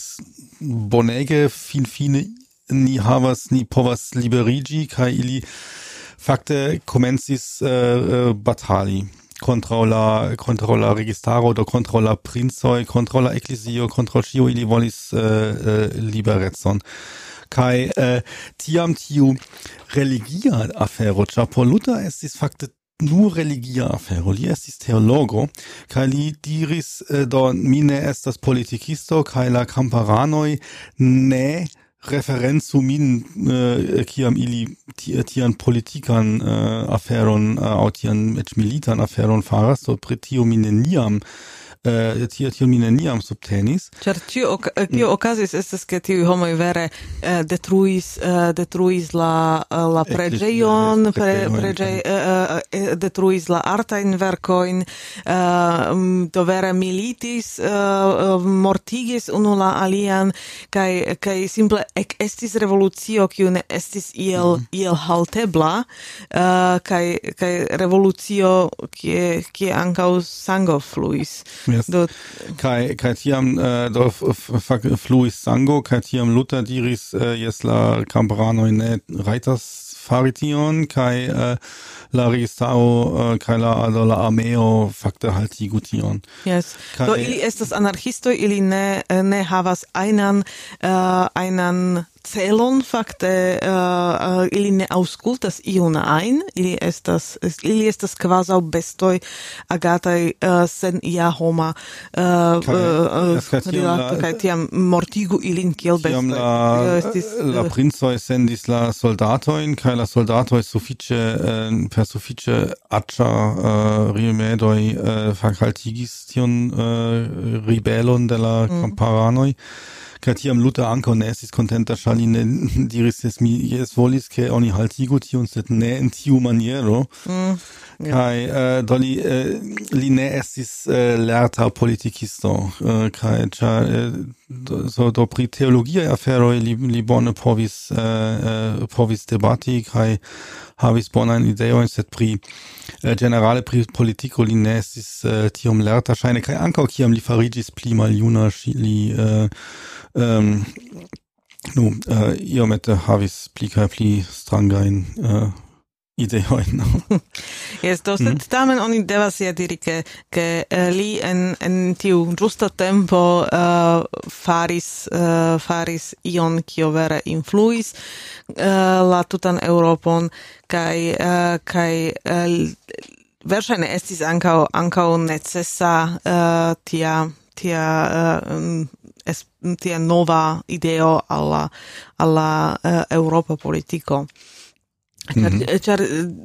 bonege fin fine ni havas ni povas liberigi kaj ili fakte komencis uh, batali kontraŭ la kontraŭ la registaro do kontraŭ la princoj kontraŭ la eklezio kontraŭ ĉio ili volis uh, uh, liberecon kaj uh, tiam tiu religia afero ĉar por Luther estis fakte nur religia afero, li estis teologo, kaj li diris, eh, do mi ne estas politikisto, kaj la kamparanoj ne referencu min, eh, kiam ili tian politikan eh, aferon, eh, aŭ tian eĉ militan aferon faras, do pri tio mi neniam Uh, tio tio mi neniam subtenis. Ĉar tio kio okazis estas ke tiuj homoj vere uh, detruis uh, detruis la uh, la preĝejon, pre, preĝej uh, uh, detruis la artajn verkojn, uh, do vere militis, uh, mortigis unu la alian kaj kaj simple ek estis revolucio kiu ne estis iel mm. iel haltebla, uh, kaj kaj revolucio kie kie ankaŭ sango fluis. Yes. Do kai kai tiam uh, do fluis sango kai tiam Luther diris uh, jes la kamparanoj ne rajtas fari tion kai uh, la registaro uh, kai la do la armeo fakte haltigu tion. Yes. Kai, do ili estas anarchistoj, ili ne ne havas ajnan uh, ajnan celon fakte uh, uh, ili ne aŭskultas iun ajn, ili estas ili estas kvazaŭ bestoj agataj uh, sen ia homa uh, uh, rilato kaj tiam mortigu ilin kiel bestoj. La, estis, la princoj sendis la soldatojn kaj la soldatoj sufiĉe uh, per sufiĉe aĉa uh, rimedoj uh, fakhaltigis tion uh, ribelon de la mm. kamparanoj. Kaj tiam Luther ankaŭ ne estis kontenta, ĉar li ne diris, jes mi jes volis ke oni haltigu tion, sed ne en tiu maniero. Mm. Kaj uh, do li, uh, li ne estis uh, lerta politikisto, uh, kaj ĉar uh, do, so, do pri teologiaj aferoj li, li bone povis uh, uh, povis debati kaj havis bonajn ideojn, sed pri uh, generale pri politiko li ne estis uh, tiom lerta ŝajne, kaj ankaŭ kiam li fariĝis pli maljuna li uh, um, nu uh, iomete havis pli kaj pli strangajn uh, ideojn. Yes, do sed mm. tamen oni devas ja diri ke ke uh, li en en tiu ĝusta tempo uh, faris uh, faris ion kio vere influis uh, la tutan Europon kaj uh, kaj uh, verŝajne estis ankaŭ ankaŭ necesa uh, tia tia uh, es, tia nova ideo alla alla uh, Europa politiko. Ĉar mm-hmm. ĉar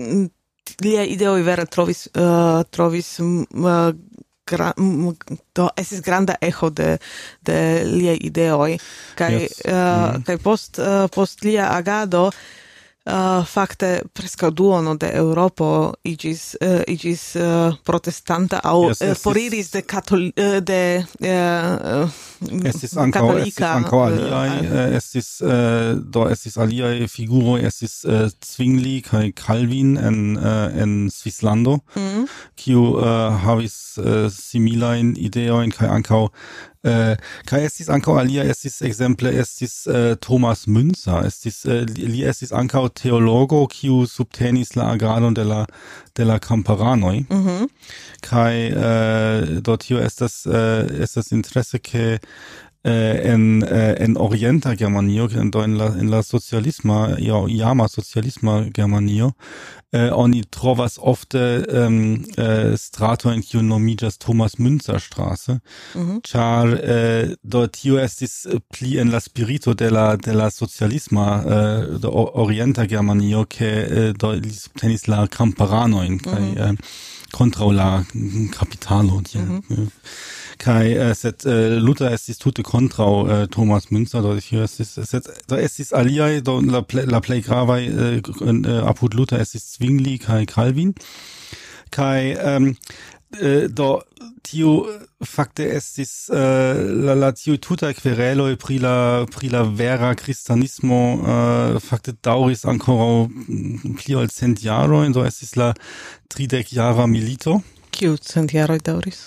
lia ideoj vere trovis uh, trovis uh, gra, to estis granda echo de de lia ideoj kaj yes. uh, mm-hmm. kaj post uh, post lia agado Uh, fakte preskaŭ duono de Eŭropo iĝis uh, iĝis uh, protestanta aŭ yes, uh, foriris de katol uh, de uh, estis ankaŭ estis ankaŭ aliaj uh, estis uh, do estis aliaj figuroj estis uh, Zwingli kaj Calvin en uh, en Svislando mm. kiu uh, havis uh, similajn ideojn kaj ankaŭ Uh, kaj estis ankaŭ alia, estis ekzemple estis uh, Thomas Münzer, estis uh, li estis ankaŭ teologo kiu subtenis la agradon de la de la kamparanoj. Mm-hmm. Kaj uh, do tio estas uh, estas interese ke en en orienta Germanio, en do en la en la socialisma, ja, iama socialisma Germanio, eh, oni trovas ofte um, eh, strato en kiu nomiĝas Thomas Münzer Straße, Mhm. ĉar eh, do tio estis pli en la spirito de la de la socialisma eh, do o- orienta Germanio, ke eh, do li subtenis la kamparanojn kaj eh, kontraŭ la kapitalo tie. Mhm. Kai äh, set äh, Luther estis tute kontraŭ äh, Thomas Münzer, do tio estis set do estis aliaj do la ple, la plej gravaj äh, äh, apud Luther estis Zwingli kaj Calvin. Kai ähm, äh, do tio fakte estis äh, la la tio tuta quereloj pri la pri la vera kristanismo äh, fakte daŭris ankoraŭ mm, pli ol cent jarojn, do estis la tridek jara milito. Kiu cent jaroj daŭris?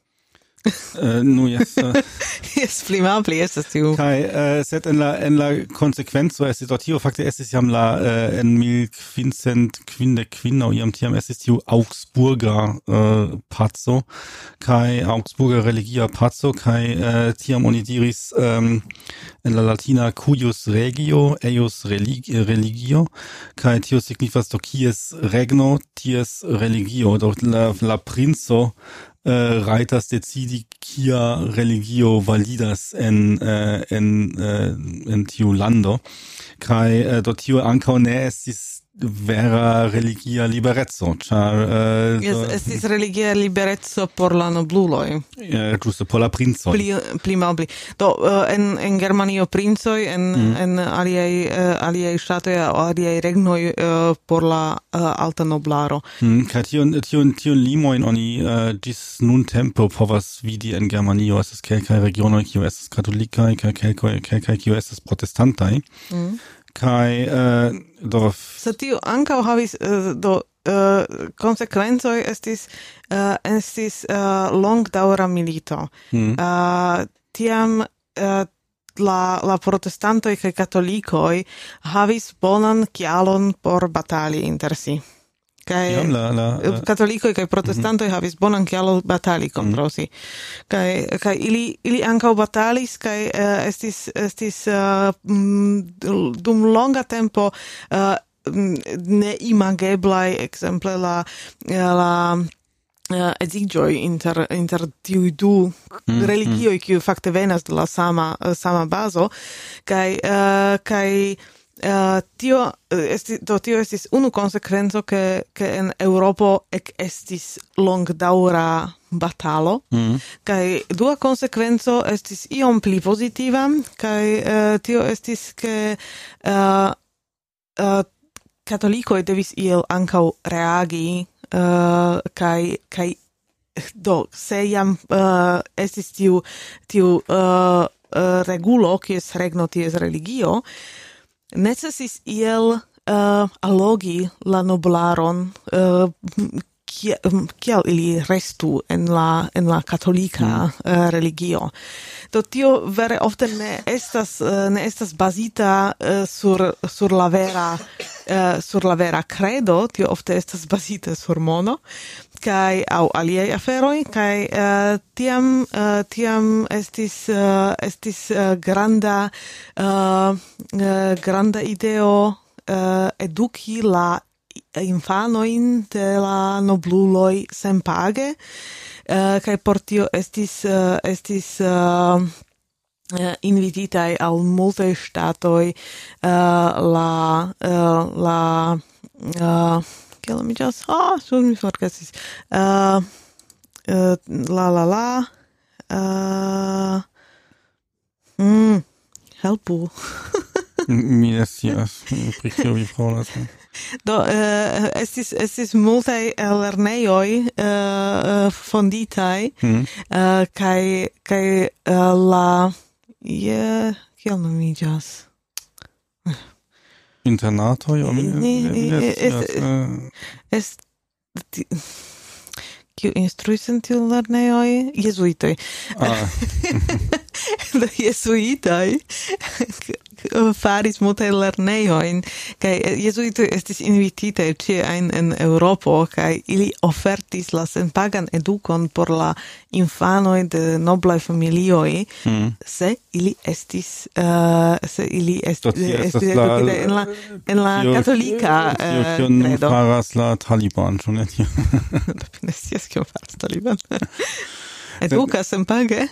Uh, nu jes uh, Jes, pli malpli estas tiu. kai uh, sed en la en la konsekvenco estis do tio fakte estis jam la uh, en mil kvincent kvindek kvin aŭ jam tiam estis tiu Augsburga uh, paco kai Augsburga religia paco kai uh, tiam oni diris um, en la latina cuius regio eius religi religio kai tio signifas do kies regno ties religio, do la, la princo Uh, raitas decidi kia religio validas en uh, en uh, en tiu lando kai uh, do tio ankaŭ ne estis vera religia liberezzo, ĉar uh, Yes, estis religia liberezzo por la nobluloj. uh, ĝuste por la princoj. Pli pli malpli. Do uh, en en Germanio princoj, en Mm. en aliaj uh, aliaj ŝtatoj aŭ aliaj regnoj uh, por la uh, alta noblaro. Hmm, kaj tion tion tion limojn oni uh, ĝis nun tempo povas vidi en Germanio. Estas kelkaj regionoj kiuj estas katolikaj kaj kelkaj kelkaj kiuj estas protestantaj. Mm. Kai uh, do Sed tio ankaŭ havis uh, do uh, konsekvencoj estis uh, estis uh, longdaŭra milito. hmm. Uh, tiam uh, la la protestantoj kaj katolikoj havis bonan kialon por batali inter si. Kaj Jam la la uh, katolikoj kaj protestantoj havis bonan kialon batali kontraŭ si. Kaj kaj ili ili ankaŭ batalis kaj uh, estis estis uh, mm, dum longa tempo uh, neimageblaj ekzemple la la uh, edziĝoj inter inter tiuj du Mm, religioj kiuj fakte venas de la sama uh, sama bazo kaj uh, kaj Uh, tio uh, esti, do tio estis unu konsekvenco ke ke en Eŭropo ek estis longdaŭra batalo hmm. kaj dua konsekvenco estis iom pli pozitiva kaj uh, tio estis ke uh, uh, katolikoj devis iel ankaŭ reagi uh, kaj kaj do se jam uh, estis tiu tiu uh, uh, regulo kies regno ties religio necesis iel uh, allogi la noblaron uh, kiel ili restu en la en la katolika mm. uh, religio. Do tio vere ofte ne estas uh, ne estas bazita uh, sur sur la vera uh, sur la vera credo, tio ofte estas bazita sur mono kaj aŭ aliaj aferoj kaj uh, tiam uh, tiam estis uh, estis uh, granda uh, uh, granda ideo uh, eduki la infanoin de la nobluloj senpage uh, kaj por tio estis uh, estis uh, uh, invititaj al multaj ŝtatoj uh, la uh, la uh, kiel nomiĝas? Ah, sur mi forgesis. Uh, uh, la la la uh, mm, helpu. Mi ne scias pri kio vi parolas. Do uh, estis estis multaj lernejoj uh, fonditaj Hmm. uh, kaj kaj uh, la je kiel nomiĝas? Internatoj o mi Ne, ne ne, scias. es- eh, Es ti- kiu instruis en tiu lernejoj? Jezuitoj. ah, Do jezuitoj faris multe lernejojn, kaj jezuitoj estis invitite ĉie ajn en Eŭropo, kaj ili ofertis la senpagan edukon por la infanoj de noblaj familioj, mm. se ili estis uh, se ili est, estis edukite en la en la tio, katolika uh, kion faras la Taliban, ĉu ne? Ne scias kion faras Taliban. Educa senpage?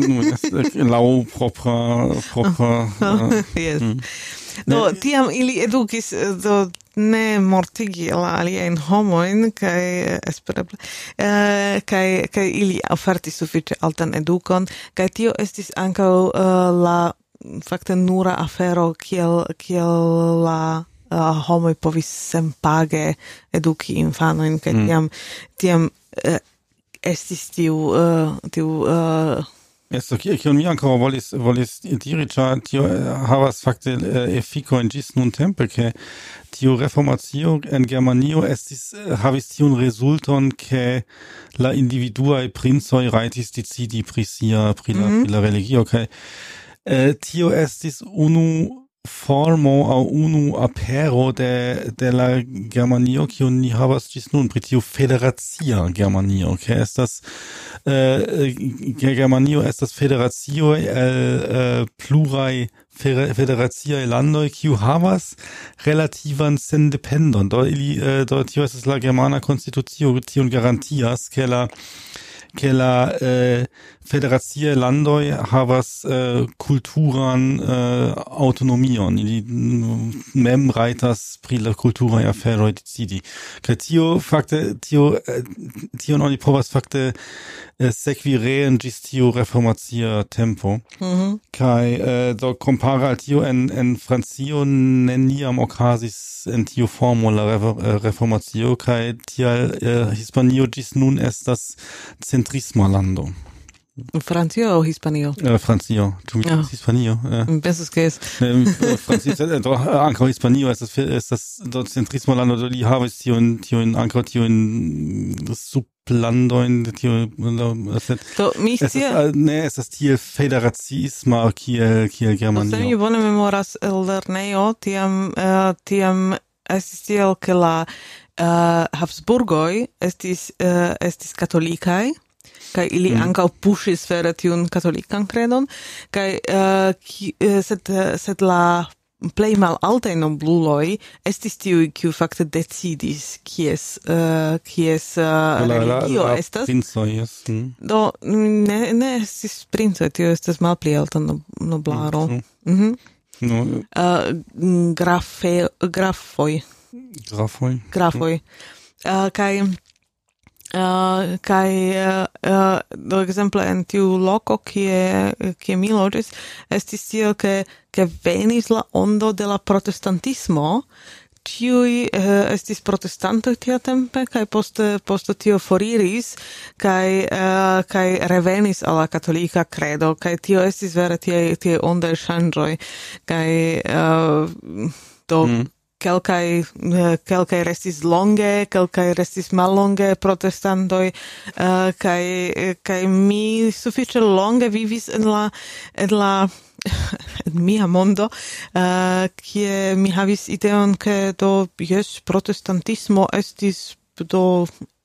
Lau propra... propra oh, yes. Mm. Do, tiam ili edukis do ne mortigi la alien homoin, kai espereble, uh, kai, kai ili ofertis sufiĉe altan edukon, kai tio estis ankaŭ uh, la fakte nura afero, kiel, kiel la uh, homoj povis senpage eduki infanojn, kai mm. tiam, tiam uh, estis tiu uh, tiu uh, Esto kion mi ankaŭ volis volis diri, ĉar tio havas fakte efikojn ĝis nuntempe, ke tiu reformacio en Germanio estis havis tiun rezulton, ke la individuaj princoj rajtis decidi pri sia pri la, mm-hmm. pri la religio, kaj eh, tio estis unu formo au unu apero de, de la Germanio, kiun ni havas ĝis nun, pri tiu federacia Germanio, ke estas uh, Germanio estas federacio el uh, pluraj federaciaj landoj, kiu havas relativan sendependon. Do ili uh, do tio estas la germana konstitucio, tion garantias, ke la che la eh, federacie landoi havas eh, kulturan eh, autonomion, ili mem raitas pri la kulturaj aferoj decidi. Kaj tio fakte tio eh, tion oni povas fakte eh, sekvi reen ĝis tiu reformacia tempo. Mm-hmm. Kaj eh, do kompare al tio en en Francio neniam okazis en tiu formo la reformacio, kaj tial eh, Hispanio ĝis nun estas centrisma lando. Francio o Hispanio? Uh, Francio. Tu mi oh. Hispanio. Uh. Pensas que es. Francio, do ankaŭ Hispanio estas estas do centrisma lando, do li havis tion tion ankaŭ tion sublandojn de tio. Do mi scias ne estas tiel federaciisma kiel kiel Germanio. Se mi bone memoras el lernejo, tiam uh, tiam estis tiel, ke la uh, Habsburgoj estis uh, estis katolikaj, kaj ili mm. ankaŭ puŝis vere tiun katolikan kredon, kaj uh, ki, uh, sed, sed la plej malaltaj nobluloj estis tiuj, kiuj fakte decidis kies uh, kies uh, la, religio la, la estas. Princoj, yes. mm. Do ne, ne estis princoj, tio estas malpli alta no, noblaro. Mm. Mm-hmm. No. Uh, grafe, grafoj. Grafoj. Grafoj. Uh, kaj Uh, kai uh, uh, do exemple en tiu loco kie kie mi loĝis estis tio ke ke venis la ondo de la protestantismo, tiuj uh, estis protestantoj tiatempe, kaj poste poste tio foriris, kaj uh, kaj revenis al la katolika kredo, kaj tio estis vere tie tie ondaj ŝanĝoj, kaj uh, do mm. Kelkaj, kelkaj restis longe, kelkaj restis mallonge protestantoj, uh, kaj, kaj mi sufiĉe longe vivis en la, en la en mia mondo, uh, kie mi havis ideon, ke do jes protestantismo estis do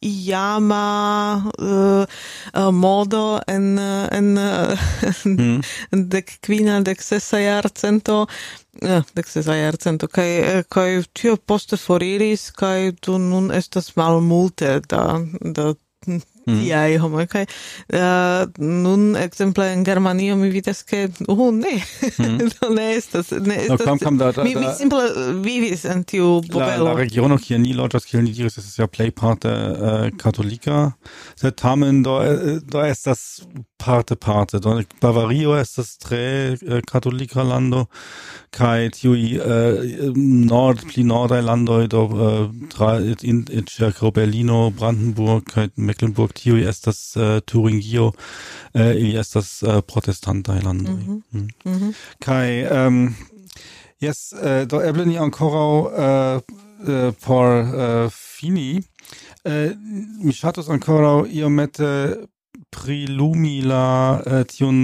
iama uh, uh, modo en en mm. dek kvina dek sesa jarcento uh, dek sesa jarcento kaj kaj tio poste foriris kaj do nun estas malmulte da da tiaj mm. homoj kaj uh, nun ekzemple en Germanio mi vidas ke oh ne mm. ne estas ne estas no, kam, kam da, da, mi, mi simple vivis en tiu bovelo la, la regiono kie ni loĝas, kiel ni diris, estas ja plejparte uh, katolika, sed tamen do do estas parte parte do Bavario estas tre uh, katolika lando kaj tiuj uh, nord pli nordaj landoj do uh, tra in, in ĉirkaŭ Berlino, Brandenburg kaj Mecklenburg tiuj estas uh, Turingio, uh, ili estas uh, protestantaj landoj. Mm-hmm. Mm. Kaj um, yes, uh, do eble ni ankoraŭ uh, uh, por uh, fini, uh, mi ŝatus ankoraŭ iomete prilumi la uh, tiun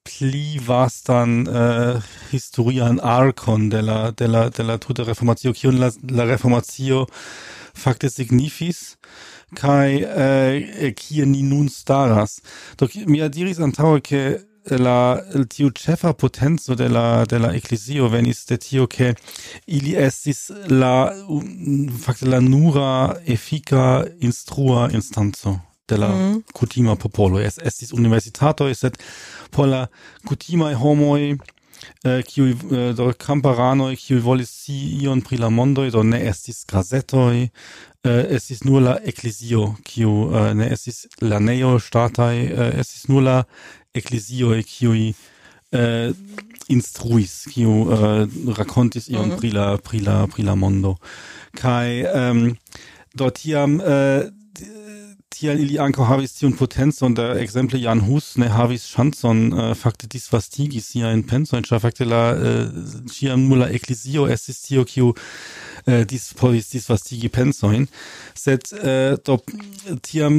pli vastan uh, historian arkon de la de la de la tuta reformatio kiun la la reformatio fakte signifis kai uh, kie ni nun staras. Do mi diris antaŭe ke la tiu ĉefa potenco de la de la eklezio venis de tio ke ili estis la fakte la nura efika instrua instanco de la mm. kutima popolo. Es estis universitatoj, sed por la kutimaj homoj kiuj uh, do kamparanoj kiuj volis scii ion pri la mondoj, do ne estis gazetoj, uh, estis nur la eklezio kiu uh, ne estis lernejo ŝtataj, uh, estis nur la eklezio kiuj uh, instruis, kiu uh, rakontis ion mm. pri la pri la pri la mondo. Kaj um, do tiam uh, tial ili ankaŭ havis tiun potencon, da ekzemple Jan Hus ne havis ŝancon uh, fakte disvastigi siajn pensojn, ĉar fakte la ĉiam uh, nur la eklezio estis tio, kiu uh, dis, povis disvastigi pensojn, sed uh, do tiam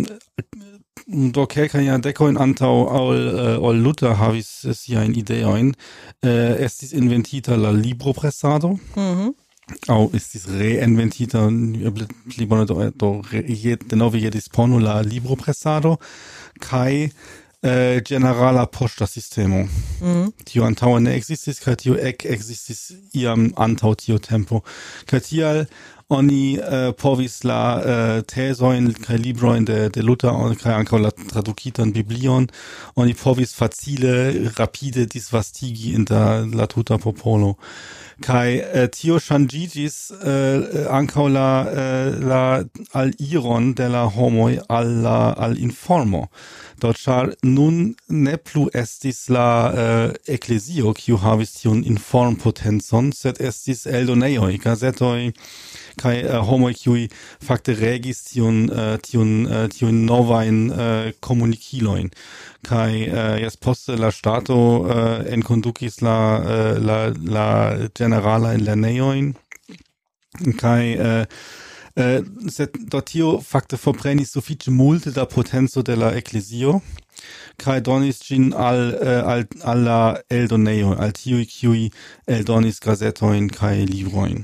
do kelkajn jardekojn antaŭ ol, uh, ol Luther havis siajn ideojn, uh, estis inventita la libropresado. Mm-hmm. Au estis reinventita pli bone do, do re, denove je disponu la libropresado kaj eh, generala poŝta sistemo. Mm. Tio antaŭe ne ekzistis kaj tio ek ekzistis iam antaŭ tio tempo. Kaj tial oni uh, povis la uh, tesojn kaj librojn de, de Luther kaj ankaŭ la tradukitan Biblion, oni povis facile, rapide disvastigi inter la tuta popolo. Kai uh, tio ŝanĝiĝis uh, ankaŭ la uh, la al iron de la homoj al la al informo. Do ĉar nun ne plu estis la uh, eklezio kiu havis tiun informpotencon, sed estis eldonejoj, gazetoj kaj uh, homoj kiuj fakte regis tiun uh, tiun uh, tiun novajn uh, komunikilojn. Kaj uh, jes poste la ŝtato uh, enkondukis la uh, la la generalajn lernejojn kaj uh, uh, sed do tio fakte forprenis sufiĉe multe da potenco de la eklezio kaj donis ĝin al uh, al al la eldonejoj, al tiuj kiuj eldonis gazetojn kaj librojn.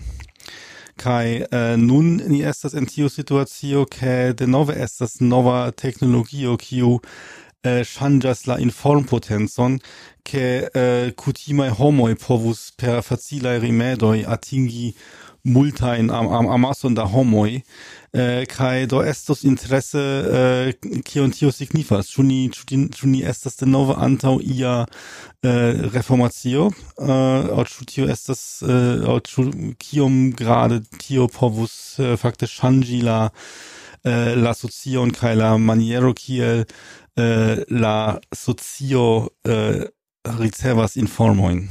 Kai uh, nun ni estas en tiu situacio ke denove estas nova teknologio kiu Uh, ŝanĝas la informpotenzon, ke uh, kutimaj homoj povus per facilaj rimedoj atingi multajn am, am, amason da homoj, uh, kaj do estos interese uh, kion tio signifas. Ĉu ni, ĉu ni estas denove antaŭ ia uh, reformacio, uh, aŭ ĉu tio estas, uh, aŭ ĉu kiom grade tio povus uh, fakte ŝanĝi la uh, la socion kaj la maniero kiel Uh, la socio uh, ricevas informojn.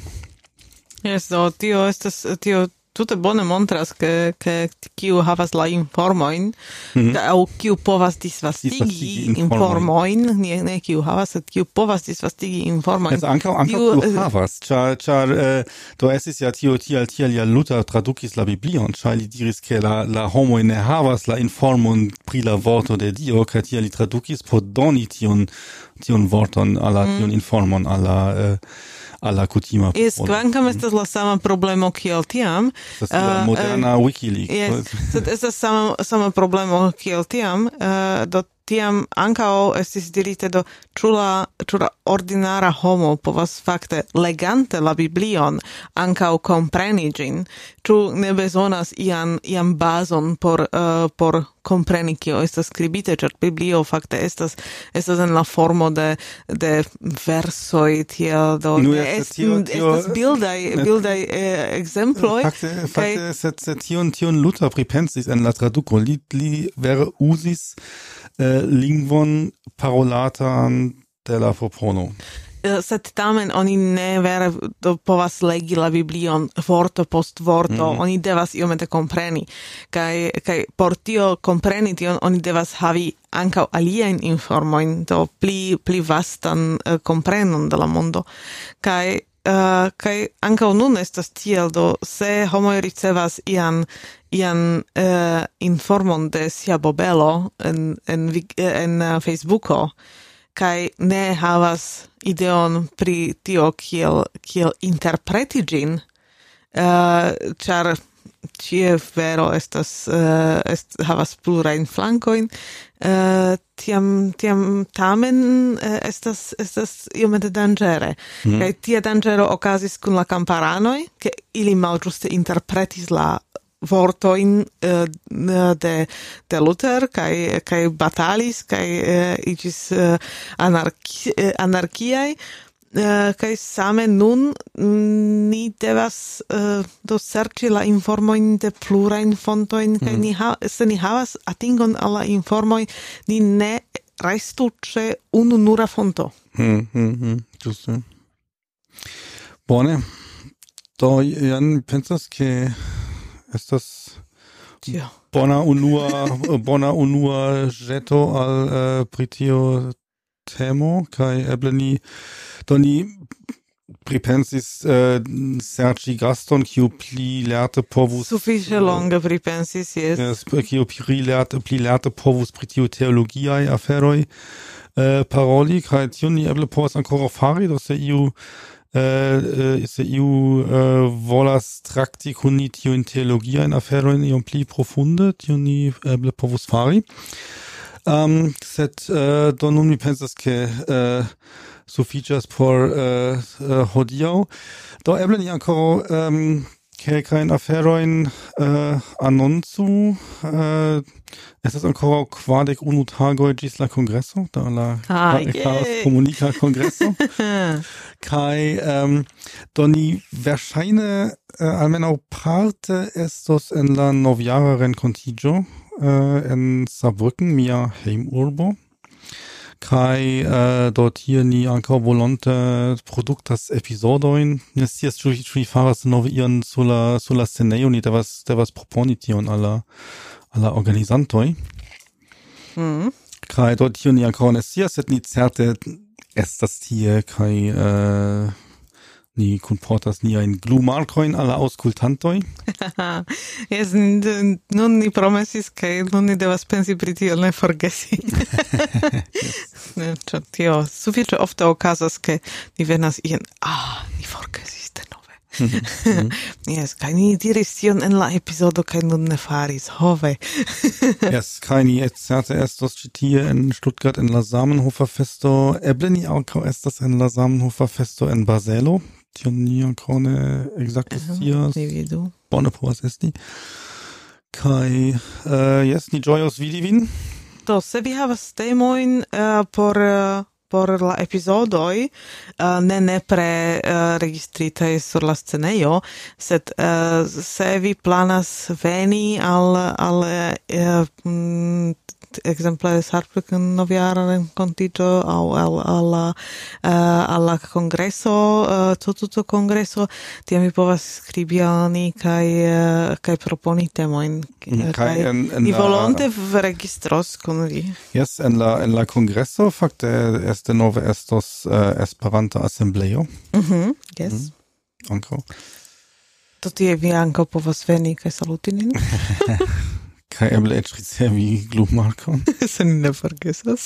Yes, do tio estas tio tute bone montras ke ke kiu havas la informojn mm-hmm. aŭ kiu povas disvastigi informojn, ne ne kiu havas, sed kiu povas disvastigi informojn. Es ankaŭ ankaŭ kiu havas, ĉar ĉar uh, do estis ja tio tial tial ja Luther tradukis la Biblion, ĉar li diris ke la la homoj ne havas la informon pri la vorto de Dio, kaj tial li tradukis por doni tion tion vorton ala mm. tion informon ala uh, alla kutima. Es kvankam estas la sama problemo kiel tiam. Das uh, moderna uh, WikiLeaks. Yes, sed estas sama sama problemo kiel tiam, uh, do tiam ankaŭ estis dirite do ĉu la, ĉu la ordinara homo povas fakte legante la Biblion ankaŭ kompreni ĝin, ĉu ne bezonas ian ian bazon por uh, por kompreni kio estas skribite, ĉar Biblio fakte estas estas en la formo de de versoj tiel do no, est, tio, tio, estas bildaj bildaj eh, ekzemploj. Fakte fakte sed sed tion tion Luther pripensis en la traduko, li li vere uzis Uh, lingvon parolatan de la popolo. Uh, sed tamen oni ne vere do povas legi la Biblion vorto post vorto, mm. oni devas iomete kompreni. Kaj kaj por tio kompreni tion oni devas havi ankaŭ aliajn informojn, do pli pli vastan uh, komprenon de la mondo. Kaj Uh, kai ankaŭ nun estas tiel, do se homoj ricevas ian ian uh, informon de sia bobelo en en en uh, Facebooko, kai ne havas ideon pri tio kiel kiel interpreti ĝin, uh, ĉar cie vero estas uh, est, havas plurajn flankojn, uh, tiam tiam tamen uh, estas estas iomete danĝere. Mm. Kaj tia danĝero okazis kun la kamparanoj, ke ili malĝuste interpretis la vortoin uh, de de Luther kai kai batalis kai uh, igis uh, anarki, uh, anarkiai uh, kai same nun ni devas uh, do serĉi la informojn de plurajn fontojn kai mm. ni ha, se ni havas atingon al la informoj, ni ne restu ĉe unu nura fonto. Mm, mm, mm, giusto. Bone. Do Jan pensas ke estas ja. bona unua bona unua ĵeto al uh, pri tio temo kaj eble ni do ni pripensis uh, serĉi gaston kiu pli lerte povus sufiĉe longe pripensis, jes. Yes, kiu pli lerte pli lerte povus pri tio teologiaj aferoj uh, paroli kaj tion ni eble povas ankoraŭ fari, do se iu Uh, uh, se iu uh, volas trakti kun ni tiujn teologiajn aferojn iom pli profunde, tion ni eble povus fari. Um, sed uh, do nun mi pensas ke uh, sufiĉas por uh, uh, hodiaŭ. Do eble ni ankoraŭ um, kelkajn aferojn uh, anoncu. Uh, estas ankoraŭ kvardek unu tagoj ĝis la kongreso, da la ah, yeah. komunika kongreso. Kai um, do ni verŝajne uh, almenaŭ parte estos en la novjara renkontiĝo uh, en Saarbrücken, mia hejmurbo. Kai uh, do tie ni ankaŭ volonte produktas epizodojn. Ne scias ĉu ĉu faras denove ion sur la sur la scenejo, ni devas devas proponi tion al la al la organizantoj. Mm. Kai do tio ni ankaŭ ne scias, sed ni certe estas tie kaj uh, ni kunportas niajn glumarkojn al la aŭskultantoj. Jes, nun ni promesis kaj nun ni devas pensi pri tio, ne forgesi. Yes. Tio sufiĉe ofte okazas, ke ni venas ien, ah, ni forgesis denove. Yes, kaj ni diris tion en la epizodo kaj nun ne faris, hove. Yes, kaj ni certe estos ĉi tie en Stuttgart en la Zamenhofer festo, eble ni ankaŭ estas en la Zamenhofer festo en Bazelo, tion ni ankaŭ ne ekzakte scias. Ni vidu. Bone povas esti. Kaj uh, yes, ni ĝojos vidi vin. Do, se vi havas temojn uh, por uh, por la epizodoj, uh, ne nepre uh, registritaj sur la scenejo, sed uh, se vi planas veni al al uh, mm, exemple Saarbrücken novjara renkontiĝo aŭ al al la uh, al la kongreso, uh, tututo kongreso, tiam vi povas skribi al ni kaj uh, kaj proponi temojn. Kaj en, en ni la, volonte registros kun vi. Yes, en la en la kongreso fakte este nove estos uh, Esperanta asembleo. Mhm, yes. Mm, ankaŭ. Do tie vi ankaŭ povas veni kaj saluti nin. Kaj eble eĉ ricevi glumarkon. Se ni ne forgesas.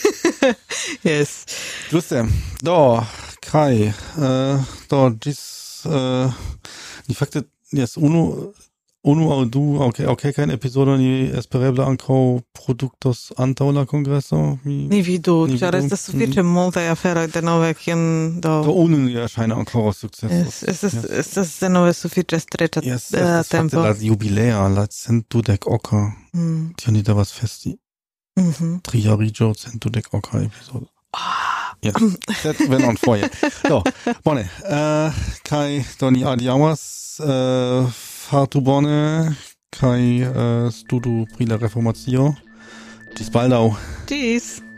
Yes. Ĝuste. Do, kaj uh, do ĝis uh, ni fakte yes, unu unu aŭ du aŭ aŭ kelkajn epizodojn ni espereble ankaŭ produktos antaŭ la kongreso. Mi, ni vidu, ĉar estas sufiĉe multaj aferoj denove, kion do... Do unu ni ŝajne ankoraŭ sukcesos. Estas estas denove sufiĉe streĉa yes, uh, tempo. La jubilea, la cent dudek oka, mm. tion ni devas festi. Mm-hmm. Trijariĝo cent dudek oka epizodo. Ah. Yes, sed venon foje. Do, bone. Uh, kaj do ni adiaŭas. Uh, fartu bone kaj uh, studu pri la reformacio. Ĝis baldaŭ. Tschüss.